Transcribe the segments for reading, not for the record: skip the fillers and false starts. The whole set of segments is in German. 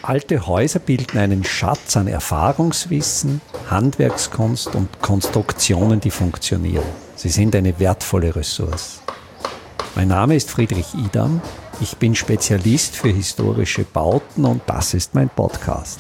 Alte Häuser bilden einen Schatz an Erfahrungswissen, Handwerkskunst und Konstruktionen, die funktionieren. Sie sind eine wertvolle Ressource. Mein Name ist Friedrich Idam. Ich bin Spezialist für historische Bauten und das ist mein Podcast.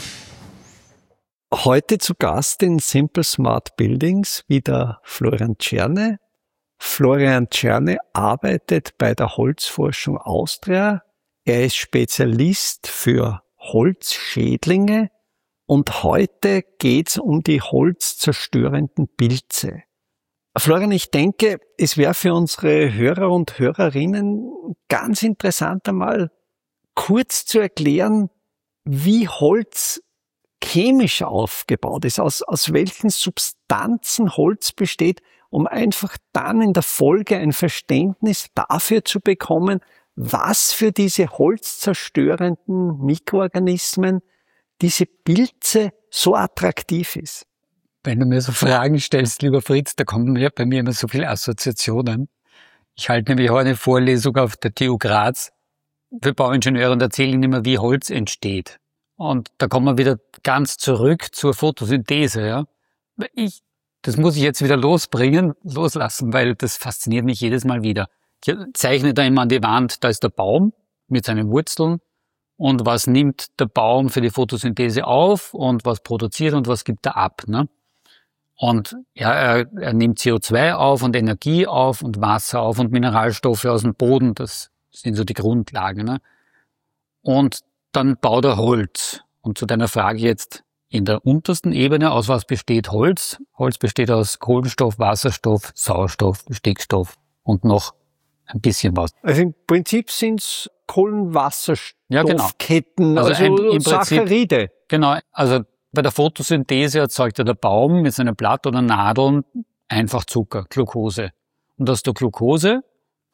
Heute zu Gast in Simple Smart Buildings wieder Florian Czerne. Florian Czerne arbeitet bei der Holzforschung Austria. Er ist Spezialist für Holzschädlinge und heute geht's um die holzzerstörenden Pilze. Florian, ich denke, es wäre für unsere Hörer und Hörerinnen ganz interessant, einmal kurz zu erklären, wie Holz chemisch aufgebaut ist, aus welchen Substanzen Holz besteht, um einfach dann in der Folge ein Verständnis dafür zu bekommen, was für diese holzzerstörenden Mikroorganismen, diese Pilze so attraktiv ist. Wenn du mir so Fragen stellst, lieber Fritz, da kommen mir bei mir immer so viele Assoziationen. Ich halte nämlich heute eine Vorlesung auf der TU Graz für Bauingenieure und erzähle ihnen immer, wie Holz entsteht. Und da kommen wir wieder ganz zurück zur Photosynthese. Ja? Das muss ich jetzt wieder loslassen, weil das fasziniert mich jedes Mal wieder. Ich zeichne da immer an die Wand, da ist der Baum mit seinen Wurzeln und was nimmt der Baum für die Photosynthese auf und was produziert und was gibt er ab. Ne? Und ja, er nimmt CO2 auf und Energie auf und Wasser auf und Mineralstoffe aus dem Boden, das sind so die Grundlagen. Ne? Und dann baut er Holz. Und zu deiner Frage jetzt in der untersten Ebene, aus was besteht Holz? Holz besteht aus Kohlenstoff, Wasserstoff, Sauerstoff, Stickstoff und noch ein bisschen was. Also im Prinzip sind es Kohlenwasserstoffketten, ja, genau. also Saccharide. Genau, also bei der Photosynthese erzeugt ja der Baum mit seinem Blatt oder Nadeln einfach Zucker, Glucose. Und aus der Glucose,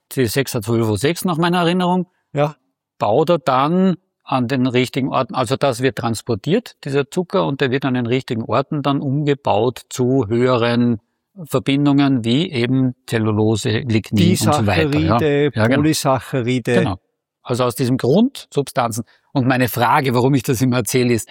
C6H12O6 nach meiner Erinnerung, ja, baut er dann an den richtigen Orten, also das wird transportiert, dieser Zucker, und der wird an den richtigen Orten dann umgebaut zu höheren Verbindungen wie eben Zellulose, Lignin und so weiter. Ja, Polysaccharide. Genau. Also aus diesem Grund Substanzen. Und meine Frage, warum ich das immer erzähle, ist,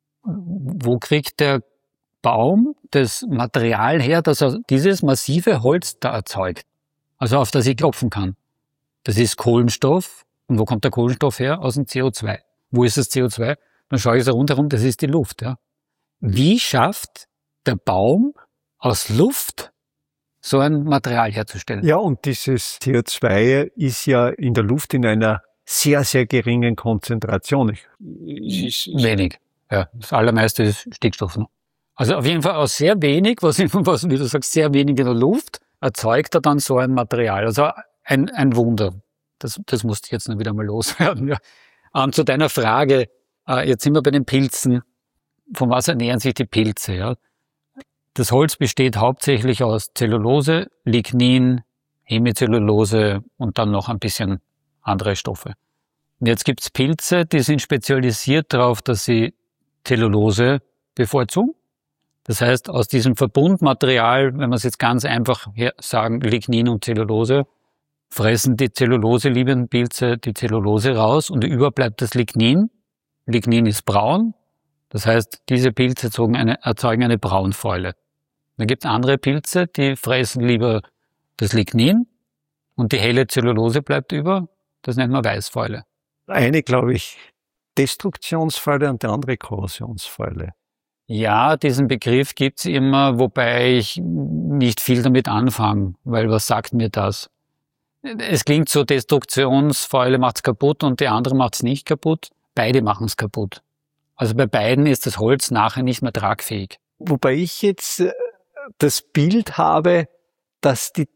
wo kriegt der Baum das Material her, dass er dieses massive Holz da erzeugt? Also auf das ich klopfen kann. Das ist Kohlenstoff. Und wo kommt der Kohlenstoff her? Aus dem CO2. Wo ist das CO2? Dann schaue ich so rundherum, das ist die Luft. Ja. Wie schafft der Baum aus Luft so ein Material herzustellen? Ja, und dieses CO2 ist ja in der Luft in einer sehr, sehr geringen Konzentration. Wenig. Ja, das allermeiste ist Stickstoff. Ne? Also auf jeden Fall aus sehr wenig, was wie du sagst, sehr wenig in der Luft, erzeugt er dann so ein Material. Also ein Wunder. Das musste ich jetzt noch wieder mal loswerden. Ja. Zu deiner Frage, jetzt sind wir bei den Pilzen. Von was ernähren sich die Pilze? Ja? Das Holz besteht hauptsächlich aus Zellulose, Lignin, Hemicellulose und dann noch ein bisschen andere Stoffe. Und jetzt gibt's Pilze, die sind spezialisiert darauf, dass sie Zellulose bevorzugen. Das heißt, aus diesem Verbundmaterial, wenn wir es jetzt ganz einfach sagen, Lignin und Zellulose, fressen die Zellulose-liebenden Pilze die Zellulose raus und überbleibt das Lignin. Lignin ist braun. Das heißt, diese Pilze erzeugen eine Braunfäule. Dann gibt es andere Pilze, die fressen lieber das Lignin und die helle Zellulose bleibt über. Das nennt man Weißfäule. Eine, glaube ich, Destruktionsfäule und die andere Korrosionsfäule. Ja, diesen Begriff gibt's immer, wobei ich nicht viel damit anfange, weil was sagt mir das? Es klingt so, Destruktionsfäule macht's kaputt und die andere macht's nicht kaputt. Beide machen's kaputt. Also bei beiden ist das Holz nachher nicht mehr tragfähig. Wobei ich jetzt das Bild habe, dass die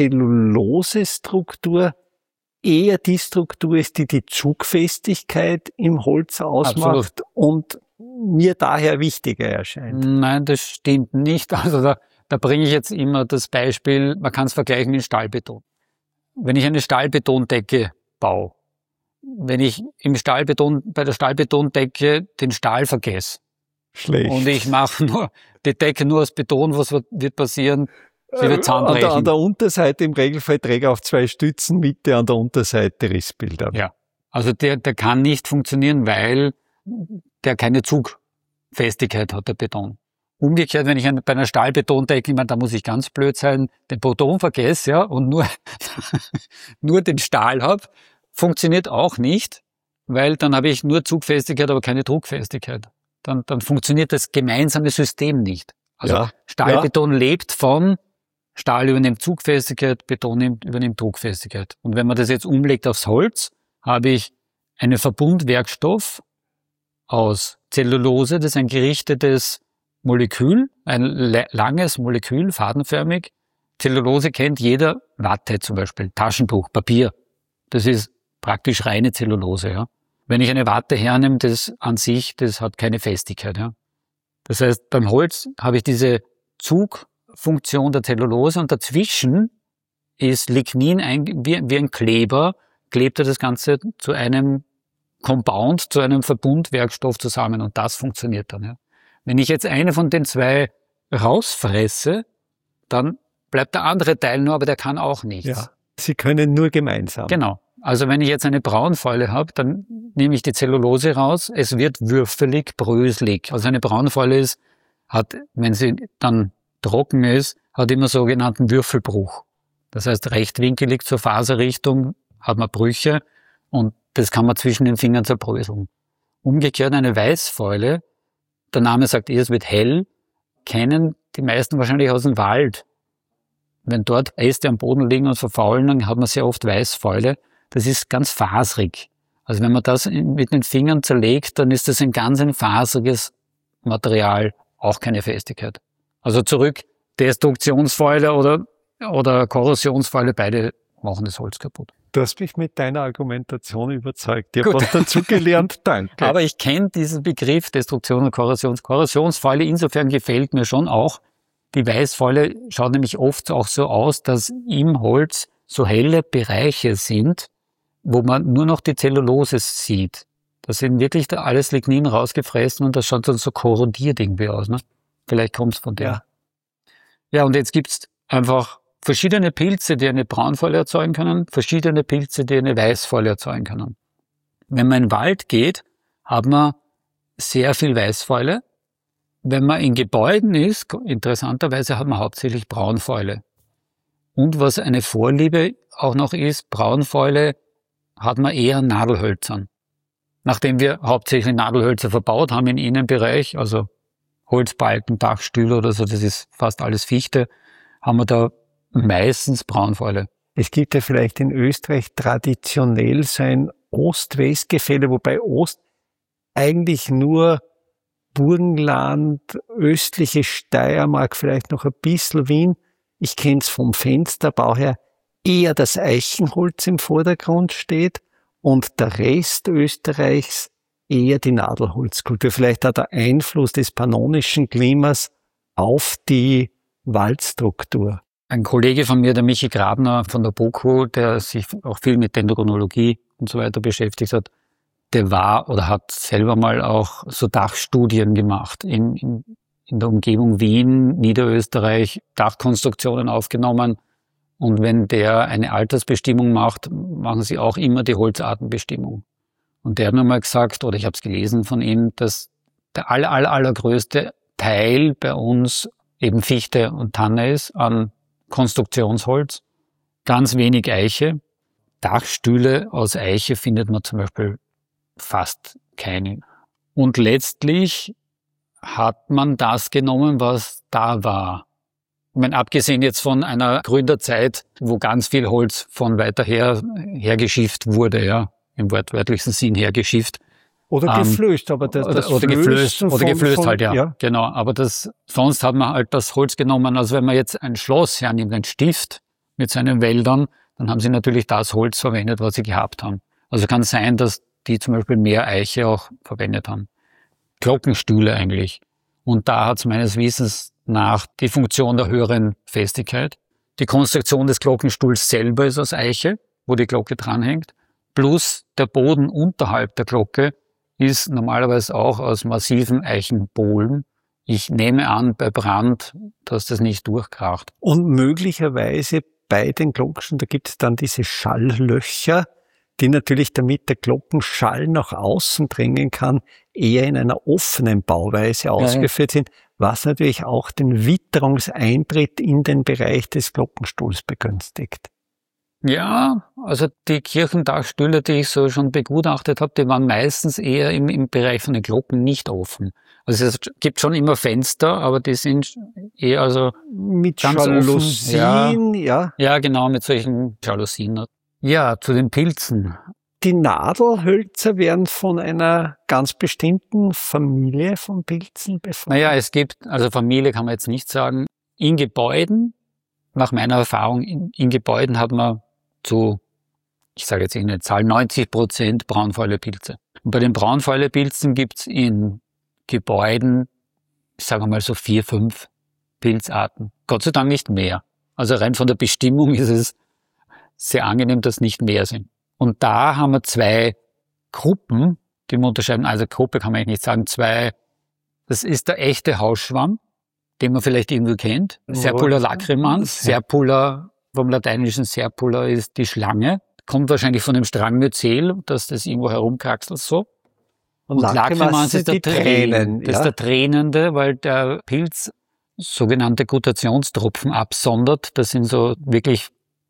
Zellulosestruktur eher die Struktur ist, die die Zugfestigkeit im Holz ausmacht. Absolut. Und mir daher wichtiger erscheint. Nein, das stimmt nicht. Also da bringe ich jetzt immer das Beispiel, man kann es vergleichen mit Stahlbeton. Wenn ich eine Stahlbetondecke baue, wenn ich bei der Stahlbetondecke den Stahl vergesse, schlecht. Und ich mache die Decke nur aus Beton, was wird passieren? Sie wird zusammenbrechen. An der Unterseite im Regelfall Träger auf 2 Stützen, Mitte an der Unterseite Rissbilder. Ja, also der kann nicht funktionieren, weil der keine Zugfestigkeit hat, der Beton. Umgekehrt, wenn ich bei einer Stahlbetondecke, ich meine, da muss ich ganz blöd sein, den Beton vergesse, ja, und nur den Stahl habe, funktioniert auch nicht, weil dann habe ich nur Zugfestigkeit, aber keine Druckfestigkeit. Dann funktioniert das gemeinsame System nicht. Also Stahlbeton lebt von Stahl übernimmt Zugfestigkeit, Beton übernimmt Druckfestigkeit. Und wenn man das jetzt umlegt aufs Holz, habe ich einen Verbundwerkstoff aus Zellulose, das ist ein gerichtetes Molekül, ein langes Molekül, fadenförmig. Zellulose kennt jeder, Watte zum Beispiel, Taschentuch, Papier. Das ist praktisch reine Zellulose, ja. Wenn ich eine Watte hernehme, das an sich, das hat keine Festigkeit, ja. Das heißt, beim Holz habe ich diese Zugfunktion der Zellulose und dazwischen ist Lignin wie ein Kleber, klebt er das Ganze zu einem Compound, zu einem Verbundwerkstoff zusammen und das funktioniert dann, ja. Wenn ich jetzt eine von den zwei rausfresse, dann bleibt der andere Teil nur, aber der kann auch nichts. Ja, sie können nur gemeinsam. Genau. Also wenn ich jetzt eine Braunfäule habe, dann nehme ich die Zellulose raus, es wird würfelig, bröselig. Also eine Braunfäule hat, wenn sie dann trocken ist, hat immer sogenannten Würfelbruch. Das heißt, rechtwinkelig zur Faserrichtung hat man Brüche und das kann man zwischen den Fingern zerbröseln. Umgekehrt eine Weißfäule, der Name sagt es wird hell, kennen die meisten wahrscheinlich aus dem Wald. Wenn dort Äste am Boden liegen und verfaulen, dann hat man sehr oft Weißfäule. Das ist ganz faserig. Also wenn man das mit den Fingern zerlegt, dann ist das ein ganz faseriges Material, auch keine Festigkeit. Also zurück, Destruktionsfäule oder Korrosionsfäule, beide machen das Holz kaputt. Du hast mich mit deiner Argumentation überzeugt. Ich habe was dazu gelernt, danke. Aber ich kenne diesen Begriff Destruktion und Korrosionsfäule. Insofern gefällt mir schon auch. Die Weißfäule schaut nämlich oft auch so aus, dass im Holz so helle Bereiche sind, wo man nur noch die Zellulose sieht. Da sind wirklich da alles Lignin rausgefressen und das schaut dann so korrodiert irgendwie aus. Ne? Vielleicht kommt es von der. Ja, und jetzt gibt's einfach verschiedene Pilze, die eine Braunfäule erzeugen können, verschiedene Pilze, die eine Weißfäule erzeugen können. Wenn man in den Wald geht, hat man sehr viel Weißfäule. Wenn man in Gebäuden ist, interessanterweise hat man hauptsächlich Braunfäule. Und was eine Vorliebe auch noch ist, Braunfäule hat man eher Nadelhölzern. Nachdem wir hauptsächlich Nadelhölzer verbaut haben im Innenbereich, also Holzbalken, Dachstühle oder so, das ist fast alles Fichte, haben wir da meistens Braunfäule. Es gibt ja vielleicht in Österreich traditionell so ein Ost-West-Gefälle, wobei Ost eigentlich nur Burgenland, östliche Steiermark, vielleicht noch ein bisschen Wien. Ich kenne es vom Fensterbau her, eher das Eichenholz im Vordergrund steht und der Rest Österreichs eher die Nadelholzkultur. Vielleicht auch der Einfluss des pannonischen Klimas auf die Waldstruktur. Ein Kollege von mir, der Michi Grabner von der BOKU, der sich auch viel mit Dendrochronologie und so weiter beschäftigt hat, der war oder hat selber mal auch so Dachstudien gemacht in der Umgebung Wien, Niederösterreich, Dachkonstruktionen aufgenommen. Und wenn der eine Altersbestimmung macht, machen sie auch immer die Holzartenbestimmung. Und der hat mir mal gesagt, oder ich habe es gelesen von ihm, dass der allergrößte Teil bei uns eben Fichte und Tanne ist an Konstruktionsholz, ganz wenig Eiche. Dachstühle aus Eiche findet man zum Beispiel fast keine. Und letztlich hat man das genommen, was da war. Ich meine, abgesehen jetzt von einer Gründerzeit, wo ganz viel Holz von weiter hergeschifft wurde, ja, im wortwörtlichsten Sinn hergeschifft. Oder geflößt, aber das oder geflößt halt, ja. Genau. Aber sonst hat man halt das Holz genommen. Also wenn man jetzt ein Schloss hernimmt, ein Stift mit seinen Wäldern, dann haben sie natürlich das Holz verwendet, was sie gehabt haben. Also kann sein, dass die zum Beispiel mehr Eiche auch verwendet haben. Glockenstühle eigentlich. Und da hat es meines Wissens nach die Funktion der höheren Festigkeit. Die Konstruktion des Glockenstuhls selber ist aus Eiche, wo die Glocke dranhängt, plus der Boden unterhalb der Glocke ist normalerweise auch aus massiven Eichenbohlen. Ich nehme an, bei Brand, dass das nicht durchkracht. Und möglicherweise bei den Glocken, da gibt es dann diese Schalllöcher, die natürlich, damit der Glockenschall nach außen dringen kann, eher in einer offenen Bauweise ausgeführt sind, was natürlich auch den Witterungseintritt in den Bereich des Glockenstuhls begünstigt. Ja, also die Kirchendachstühle, die ich so schon begutachtet habe, die waren meistens eher im Bereich von den Glocken nicht offen. Also es gibt schon immer Fenster, aber die sind eher also mit ganz Jalousien, offen. Ja, genau, mit solchen Jalousien. Ja, zu den Pilzen. Die Nadelhölzer werden von einer ganz bestimmten Familie von Pilzen befallen. Naja, es gibt, also Familie kann man jetzt nicht sagen, in Gebäuden, nach meiner Erfahrung, in Gebäuden hat man ich sage jetzt eine Zahl, 90% Braunfäule-Pilze. Und bei den Braunfäule-Pilzen gibt's in Gebäuden, ich sage mal so 4, 5 Pilzarten. Gott sei Dank nicht mehr. Also rein von der Bestimmung ist es sehr angenehm, dass nicht mehr sind. Und da haben wir 2 Gruppen, die wir unterscheiden. Also Gruppe kann man eigentlich nicht sagen. 2, das ist der echte Hausschwamm, den man vielleicht irgendwo kennt. Serpula lacrimans. Serpula, vom lateinischen Serpula ist die Schlange. Kommt wahrscheinlich von dem Strangmyzel, dass das irgendwo herumkraxelt so. Und lacrimans ist der Tränen. Das ist der Tränende, weil der Pilz sogenannte Gutationstropfen absondert. Das sind so wirklich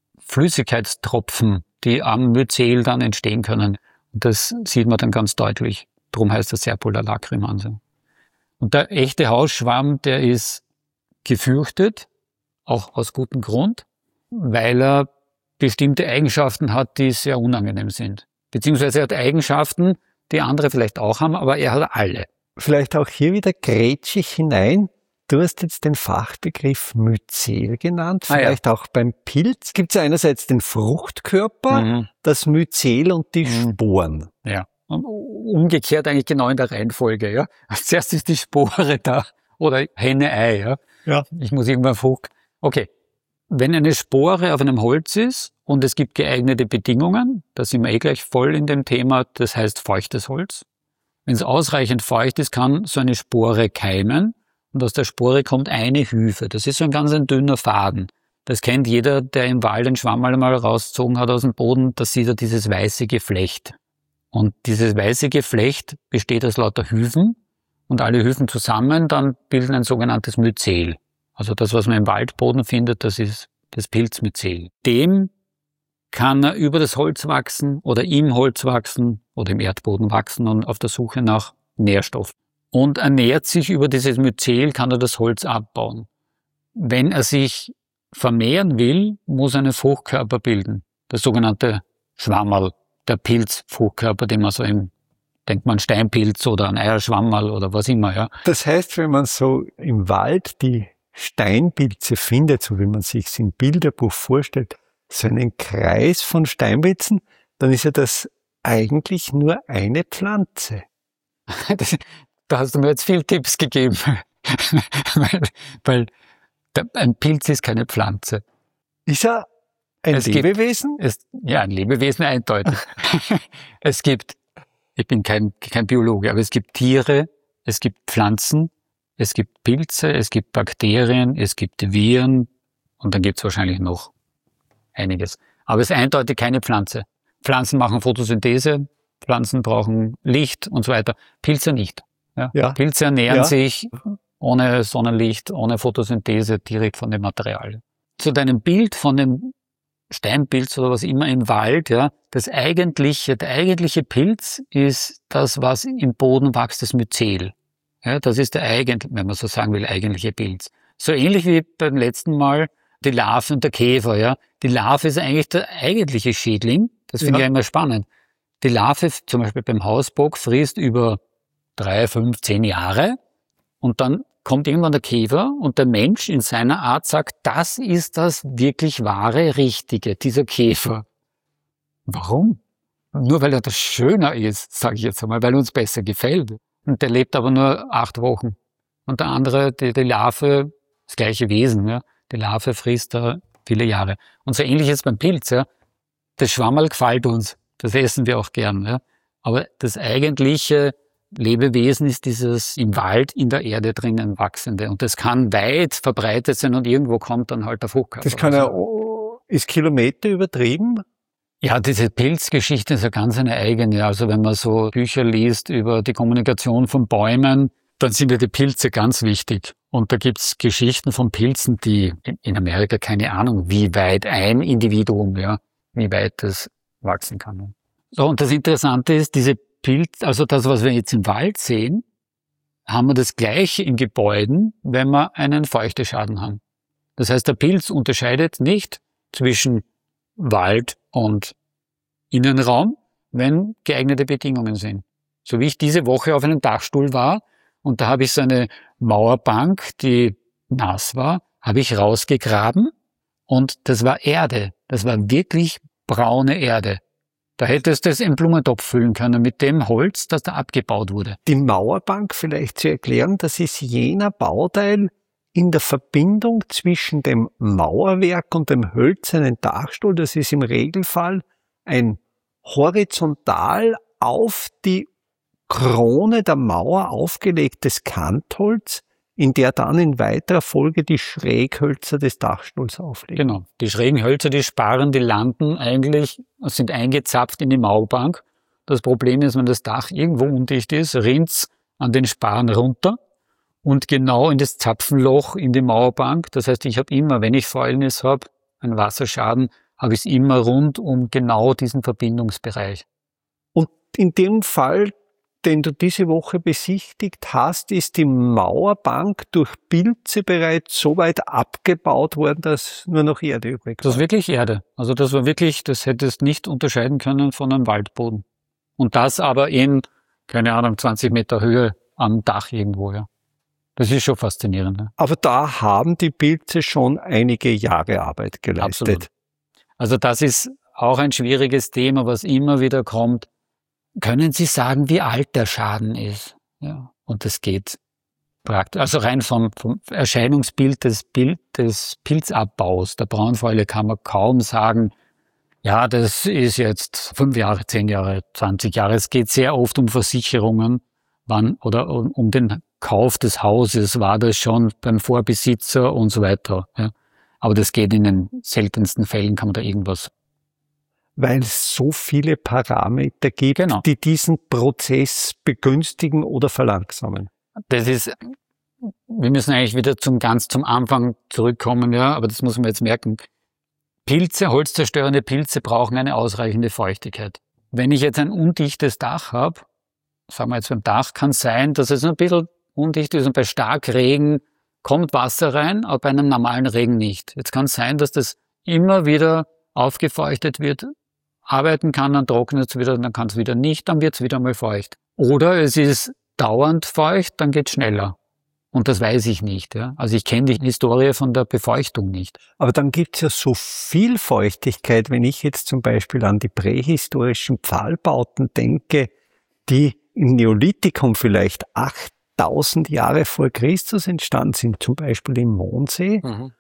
Flüssigkeitstropfen, die am Myzel dann entstehen können. Und das sieht man dann ganz deutlich. Darum heißt das Serpula lacrimans. Und der echte Hausschwamm, der ist gefürchtet, auch aus gutem Grund, weil er bestimmte Eigenschaften hat, die sehr unangenehm sind. Beziehungsweise er hat Eigenschaften, die andere vielleicht auch haben, aber er hat alle. Vielleicht auch hier wieder grätschig hinein. Du hast jetzt den Fachbegriff Myzel genannt, vielleicht auch beim Pilz. Gibt es ja einerseits den Fruchtkörper, das Myzel und die Sporen. Ja, und umgekehrt eigentlich genau in der Reihenfolge. Ja, als erstes ist die Spore da oder Henne-Ei. Ja, ich muss irgendwann Frucht. Okay, wenn eine Spore auf einem Holz ist und es gibt geeignete Bedingungen, da sind wir gleich voll in dem Thema, das heißt feuchtes Holz. Wenn es ausreichend feucht ist, kann so eine Spore keimen. Und aus der Spore kommt eine Hyphe. Das ist so ein ganz dünner Faden. Das kennt jeder, der im Wald einen Schwamm mal rausgezogen hat aus dem Boden. Da sieht er dieses weiße Geflecht. Und dieses weiße Geflecht besteht aus lauter Hyphen. Und alle Hyphen zusammen dann bilden ein sogenanntes Myzel. Also das, was man im Waldboden findet, das ist das Pilzmyzel. Dem kann er über das Holz wachsen oder im Holz wachsen oder im Erdboden wachsen und auf der Suche nach Nährstoffen. Und ernährt sich über dieses Myzel, kann er das Holz abbauen. Wenn er sich vermehren will, muss er einen Fruchtkörper bilden. Das sogenannte Schwammerl, der Pilzfruchtkörper, den man so denkt man Steinpilz oder ein Eierschwammerl oder was immer, ja. Das heißt, wenn man so im Wald die Steinpilze findet, so wie man sich es im Bilderbuch vorstellt, so einen Kreis von Steinpilzen, dann ist ja das eigentlich nur eine Pflanze. Da hast du mir jetzt viele Tipps gegeben, weil ein Pilz ist keine Pflanze. Ist er ein Lebewesen? Ja, ein Lebewesen eindeutig. Ich bin kein Biologe, aber es gibt Tiere, es gibt Pflanzen, es gibt Pilze, es gibt Bakterien, es gibt Viren und dann gibt es wahrscheinlich noch einiges. Aber es ist eindeutig keine Pflanze. Pflanzen machen Photosynthese, Pflanzen brauchen Licht und so weiter. Pilze nicht. Ja. Pilze ernähren sich ohne Sonnenlicht, ohne Photosynthese direkt von dem Material. Zu deinem Bild von dem Steinpilz oder was immer im Wald, ja, der eigentliche Pilz ist das, was im Boden wächst, das Myzel. Ja, das ist der wenn man so sagen will, eigentliche Pilz. So ähnlich wie beim letzten Mal die Larve und der Käfer, ja. Die Larve ist eigentlich der eigentliche Schädling. Das finde ich ja immer spannend. Die Larve, zum Beispiel beim Hausbock, frisst über 3, 5, 10 Jahre und dann kommt irgendwann der Käfer und der Mensch in seiner Art sagt, das ist das wirklich wahre, richtige, dieser Käfer. Warum? Nur weil er das schöner ist, sage ich jetzt einmal, weil er uns besser gefällt. Und der lebt aber nur 8 Wochen. Und der andere, die Larve, das gleiche Wesen, ja. Die Larve frisst da viele Jahre. Und so ähnlich ist beim Pilz, ja. Das Schwammerl gefällt uns. Das essen wir auch gern, ja. Aber das eigentliche Lebewesen ist dieses im Wald, in der Erde drinnen wachsende. Und das kann weit verbreitet sein und irgendwo kommt dann halt der Fruchtkörper. Das kann ist Kilometer übertrieben? Ja, diese Pilzgeschichte ist ja ganz eine eigene. Also wenn man so Bücher liest über die Kommunikation von Bäumen, dann sind ja die Pilze ganz wichtig. Und da gibt's Geschichten von Pilzen, die in Amerika, keine Ahnung, wie weit ein Individuum, ja, wie weit das wachsen kann. So, und das Interessante ist, diese also das, was wir jetzt im Wald sehen, haben wir das Gleiche in Gebäuden, wenn wir einen Feuchteschaden haben. Das heißt, der Pilz unterscheidet nicht zwischen Wald und Innenraum, wenn geeignete Bedingungen sind. So wie ich diese Woche auf einem Dachstuhl war und da habe ich so eine Mauerbank, die nass war, habe ich rausgegraben und das war Erde. Das war wirklich braune Erde. Da hättest du es in Blumentopf füllen können mit dem Holz, das da abgebaut wurde. Die Mauerbank vielleicht zu erklären, das ist jener Bauteil in der Verbindung zwischen dem Mauerwerk und dem hölzernen Dachstuhl. Das ist im Regelfall ein horizontal auf die Krone der Mauer aufgelegtes Kantholz, in der dann in weiterer Folge die Schräghölzer des Dachstuhls aufliegen. Genau. Die schrägen Hölzer, die landen eigentlich, sind eingezapft in die Mauerbank. Das Problem ist, wenn das Dach irgendwo undicht ist, rinnt's an den Sparren runter und genau in das Zapfenloch in die Mauerbank. Das heißt, ich habe immer, wenn ich Fäulnis habe, einen Wasserschaden, habe ich es immer rund um genau diesen Verbindungsbereich. Und in dem Fall, den du diese Woche besichtigt hast, ist die Mauerbank durch Pilze bereits so weit abgebaut worden, dass nur noch Erde übrig war. Das ist wirklich Erde. Also das war wirklich, das hättest nicht unterscheiden können von einem Waldboden. Und das aber in, keine Ahnung, 20 Meter Höhe am Dach irgendwo, ja. Das ist schon faszinierend. Ne? Aber da haben die Pilze schon einige Jahre Arbeit geleistet. Absolut. Also das ist auch ein schwieriges Thema, was immer wieder kommt. Können Sie sagen, wie alt der Schaden ist? Ja. Und das geht praktisch. Also rein vom Erscheinungsbild des Pilzabbaus der Braunfäule kann man kaum sagen, ja, das ist jetzt 5 Jahre, 10 Jahre, 20 Jahre. Es geht sehr oft um Versicherungen, oder um den Kauf des Hauses, war das schon beim Vorbesitzer und so weiter. Ja. Aber das geht in den seltensten Fällen, kann man da irgendwas. Weil es so viele Parameter gibt, genau, die diesen Prozess begünstigen oder verlangsamen. Das ist, wir müssen eigentlich wieder zum Anfang zurückkommen, ja, aber das muss man jetzt merken. Pilze, holzzerstörende Pilze brauchen eine ausreichende Feuchtigkeit. Wenn ich jetzt ein undichtes Dach habe, sagen wir jetzt beim Dach, kann es sein, dass es ein bisschen undicht ist und bei Starkregen kommt Wasser rein, aber bei einem normalen Regen nicht. Jetzt kann es sein, dass das immer wieder aufgefeuchtet wird, arbeiten kann, dann trocknet es wieder, dann kann es wieder nicht, dann wird es wieder mal feucht. Oder es ist dauernd feucht, dann geht es schneller. Und das weiß ich nicht. Ja? Also ich kenne die Historie von der Befeuchtung nicht. Aber dann gibt es ja so viel Feuchtigkeit, wenn ich jetzt zum Beispiel an die prähistorischen Pfahlbauten denke, die im Neolithikum vielleicht 8000 Jahre vor Christus entstanden sind, zum Beispiel im Mondsee.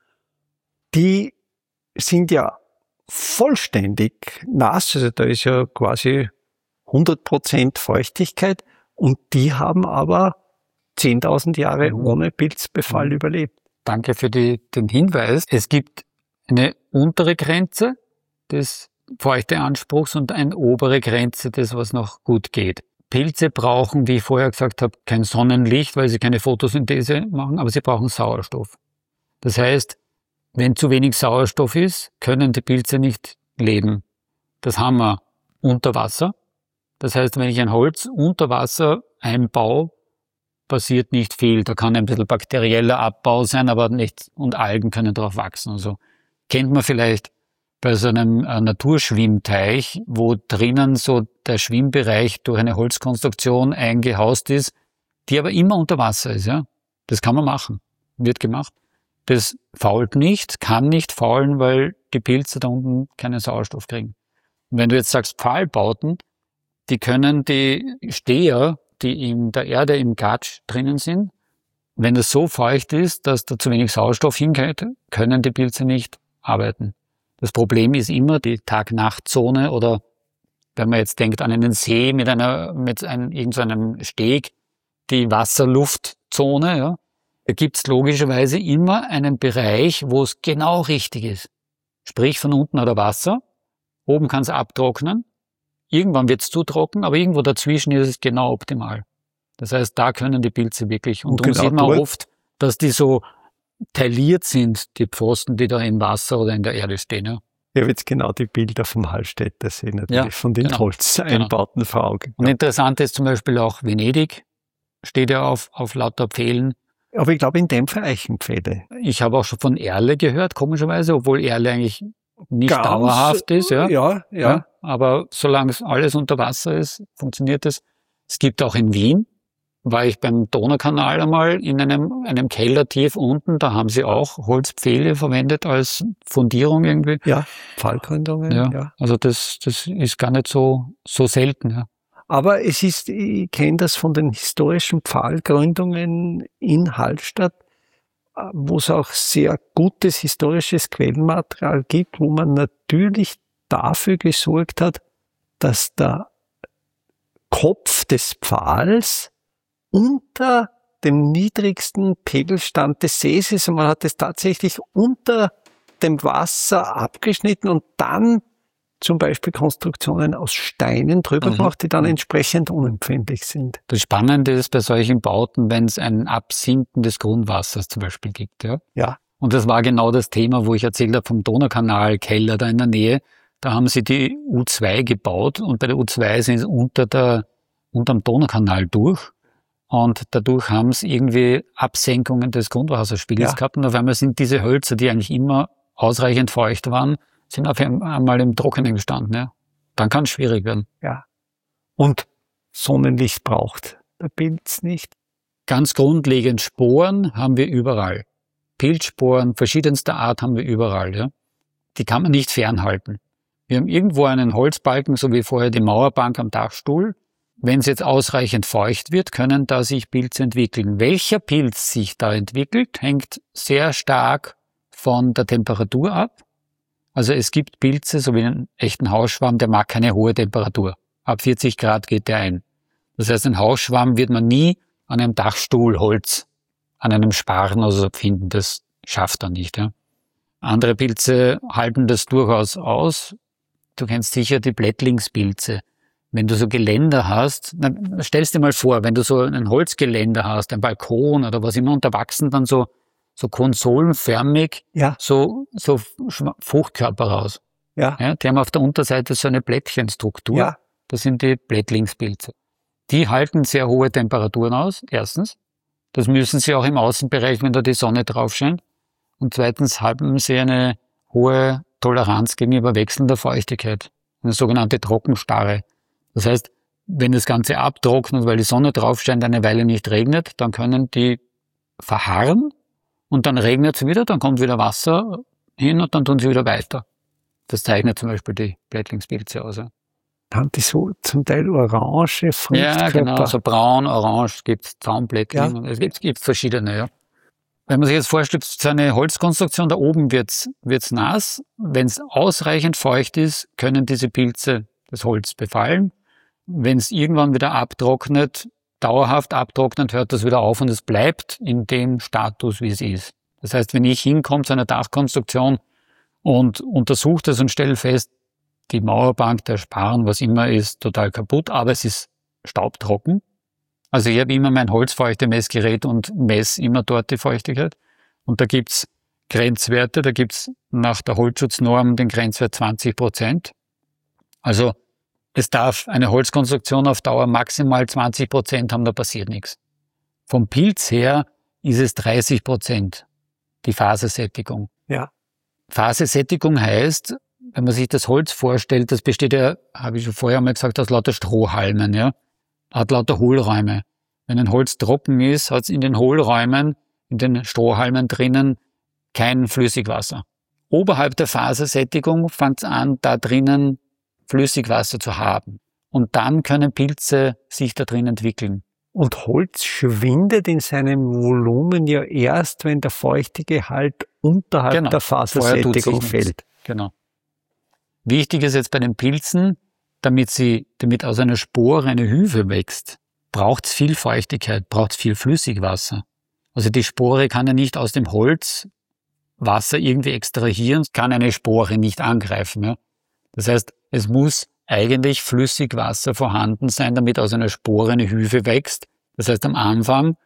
Die sind ja vollständig nass, also da ist ja quasi 100% Feuchtigkeit und die haben aber 10.000 Jahre ohne Pilzbefall überlebt. Danke für den Hinweis. Es gibt eine untere Grenze des Feuchteanspruchs und eine obere Grenze des, was noch gut geht. Pilze brauchen, wie ich vorher gesagt habe, kein Sonnenlicht, weil sie keine Photosynthese machen, aber sie brauchen Sauerstoff. Das heißt, wenn zu wenig Sauerstoff ist, können die Pilze nicht leben. Das haben wir unter Wasser. Das heißt, wenn ich ein Holz unter Wasser einbaue, passiert nicht viel. Da kann ein bisschen bakterieller Abbau sein, aber nicht, und Algen können drauf wachsen. Also kennt man vielleicht bei so einem Naturschwimmteich, wo drinnen so der Schwimmbereich durch eine Holzkonstruktion eingehaust ist, die aber immer unter Wasser ist. Ja, das kann man machen, wird gemacht. Das fault nicht, kann nicht faulen, weil die Pilze da unten keinen Sauerstoff kriegen. Und wenn du jetzt sagst Pfahlbauten, die können die Steher, die in der Erde im Gatsch drinnen sind, wenn es so feucht ist, dass da zu wenig Sauerstoff hingeht, können die Pilze nicht arbeiten. Das Problem ist immer die Tag-Nacht-Zone oder wenn man jetzt denkt an einen See mit irgendeinem Steg, die Wasser-Luft-Zone, ja, da gibt's logischerweise immer einen Bereich, wo es genau richtig ist. Sprich, von unten hat er Wasser, Oben kann es abtrocknen. Irgendwann wird es zu trocken, aber irgendwo dazwischen ist es genau optimal. Das heißt, da können die Pilze wirklich, und darum genau sieht man dort- oft, dass die so tailliert sind, die Pfosten, die da im Wasser oder in der Erde stehen. Ja. Ich habe jetzt genau die Bilder vom Hallstätter sehen, natürlich Ja, von den genau. Holzeinbauten vor Augen. Und interessant ist zum Beispiel auch Venedig, steht ja auf lauter Pfählen. Aber ich glaube, in dem Fall Eichenpfähle. Ich habe auch schon von Erle gehört, komischerweise, obwohl Erle eigentlich nicht Ganz, dauerhaft ist. Ja. Ja. Aber solange alles unter Wasser ist, funktioniert es. Es gibt auch in Wien, war ich beim Donaukanal einmal in einem Keller tief unten, da haben sie auch Holzpfähle verwendet als Fundierung irgendwie. Ja, Pfahlgründungen, ja. Also das ist gar nicht so selten. Ja. Aber ich kenne das von den historischen Pfahlgründungen in Hallstatt, wo es auch sehr gutes historisches Quellenmaterial gibt, wo man natürlich dafür gesorgt hat, dass der Kopf des Pfahls unter dem niedrigsten Pegelstand des Sees ist, und man hat es tatsächlich unter dem Wasser abgeschnitten und dann zum Beispiel Konstruktionen aus Steinen drüber gemacht, die dann entsprechend unempfindlich sind. Das Spannende ist bei solchen Bauten, wenn es ein Absinken des Grundwassers zum Beispiel gibt. Ja. Ja. Und das war genau das Thema, wo ich erzählt habe vom Donaukanal, Keller da in der Nähe. Da haben sie die U2 gebaut und bei der U2 sind sie unterm Donaukanal durch. Und dadurch haben sie irgendwie Absenkungen des Grundwasserspiegels gehabt. Und auf einmal sind diese Hölzer, die eigentlich immer ausreichend feucht waren, sind auf einmal im Trockenen gestanden. Ja. Dann kann es schwierig werden. Ja. Und Sonnenlicht braucht der Pilz nicht. Ganz grundlegend Sporen haben wir überall. Pilzsporen verschiedenster Art haben wir überall. Ja. Die kann man nicht fernhalten. Wir haben irgendwo einen Holzbalken, so wie vorher die Mauerbank am Dachstuhl. Wenn es jetzt ausreichend feucht wird, können da sich Pilze entwickeln. Welcher Pilz sich da entwickelt, hängt sehr stark von der Temperatur ab. Also es gibt Pilze, so wie einen echten Hausschwamm, der mag keine hohe Temperatur. Ab 40 Grad geht der ein. Das heißt, ein Hausschwamm wird man nie an einem Dachstuhlholz, an einem Sparren oder so finden. Das schafft er nicht. Ja. Andere Pilze halten das durchaus aus. Du kennst sicher die Blättlingspilze. Wenn du so Geländer hast, stellst dir mal vor, wenn du so ein Holzgeländer hast, ein Balkon oder was immer, und da wachsen dann so konsolenförmig so Fruchtkörper raus. Ja. Ja, die haben auf der Unterseite so eine Blättchenstruktur. Ja. Das sind die Blättlingspilze. Die halten sehr hohe Temperaturen aus, erstens. Das müssen sie auch im Außenbereich, wenn da die Sonne drauf scheint. Und zweitens haben sie eine hohe Toleranz gegenüber wechselnder Feuchtigkeit. Eine sogenannte Trockenstarre. Das heißt, wenn das Ganze abtrocknet, weil die Sonne drauf scheint, eine Weile nicht regnet, dann können die verharren und dann regnet es wieder, dann kommt wieder Wasser hin und dann tun sie wieder weiter. Das zeichnet zum Beispiel die Blättlingspilze aus. Ja. Haben die so zum Teil orange Fruchtkörper? Ja, genau, so braun, orange, gibt's Zaumblättling, es gibt verschiedene, ja. Wenn man sich jetzt vorstellt, so eine Holzkonstruktion, da oben wird's nass. Wenn es ausreichend feucht ist, können diese Pilze das Holz befallen. Wenn es irgendwann wieder abtrocknet, dauerhaft abtrocknet, hört das wieder auf und es bleibt in dem Status, wie es ist. Das heißt, wenn ich hinkomme zu einer Dachkonstruktion und untersuche das und stelle fest, die Mauerbank, der Sparren, was immer, ist total kaputt, aber es ist staubtrocken. Also ich habe immer mein Holzfeuchtemessgerät und messe immer dort die Feuchtigkeit. Und da gibt's Grenzwerte, da gibt's nach der Holzschutznorm den Grenzwert 20%. Also es darf eine Holzkonstruktion auf Dauer maximal 20% haben, da passiert nichts. Vom Pilz her ist es 30%, die Fasersättigung. Ja. Fasersättigung heißt, wenn man sich das Holz vorstellt, das besteht ja, habe ich schon vorher mal gesagt, aus lauter Strohhalmen, ja. Hat lauter Hohlräume. Wenn ein Holz trocken ist, hat es in den Hohlräumen, in den Strohhalmen drinnen kein Flüssigwasser. Oberhalb der Fasersättigung fängt es an, da drinnen Flüssigwasser zu haben. Und dann können Pilze sich da drin entwickeln. Und Holz schwindet in seinem Volumen ja erst, wenn der Feuchtegehalt unterhalb der Fasersättigung fällt. Genau. Wichtig ist jetzt bei den Pilzen, damit aus einer Spore eine Hyphe wächst, braucht es viel Feuchtigkeit, braucht es viel Flüssigwasser. Also die Spore kann ja nicht aus dem Holz Wasser irgendwie extrahieren, kann eine Spore nicht angreifen. Ja. Das heißt, es muss eigentlich Flüssigwasser vorhanden sein, damit aus einer Spore eine Hyphe wächst. Das heißt, am Anfang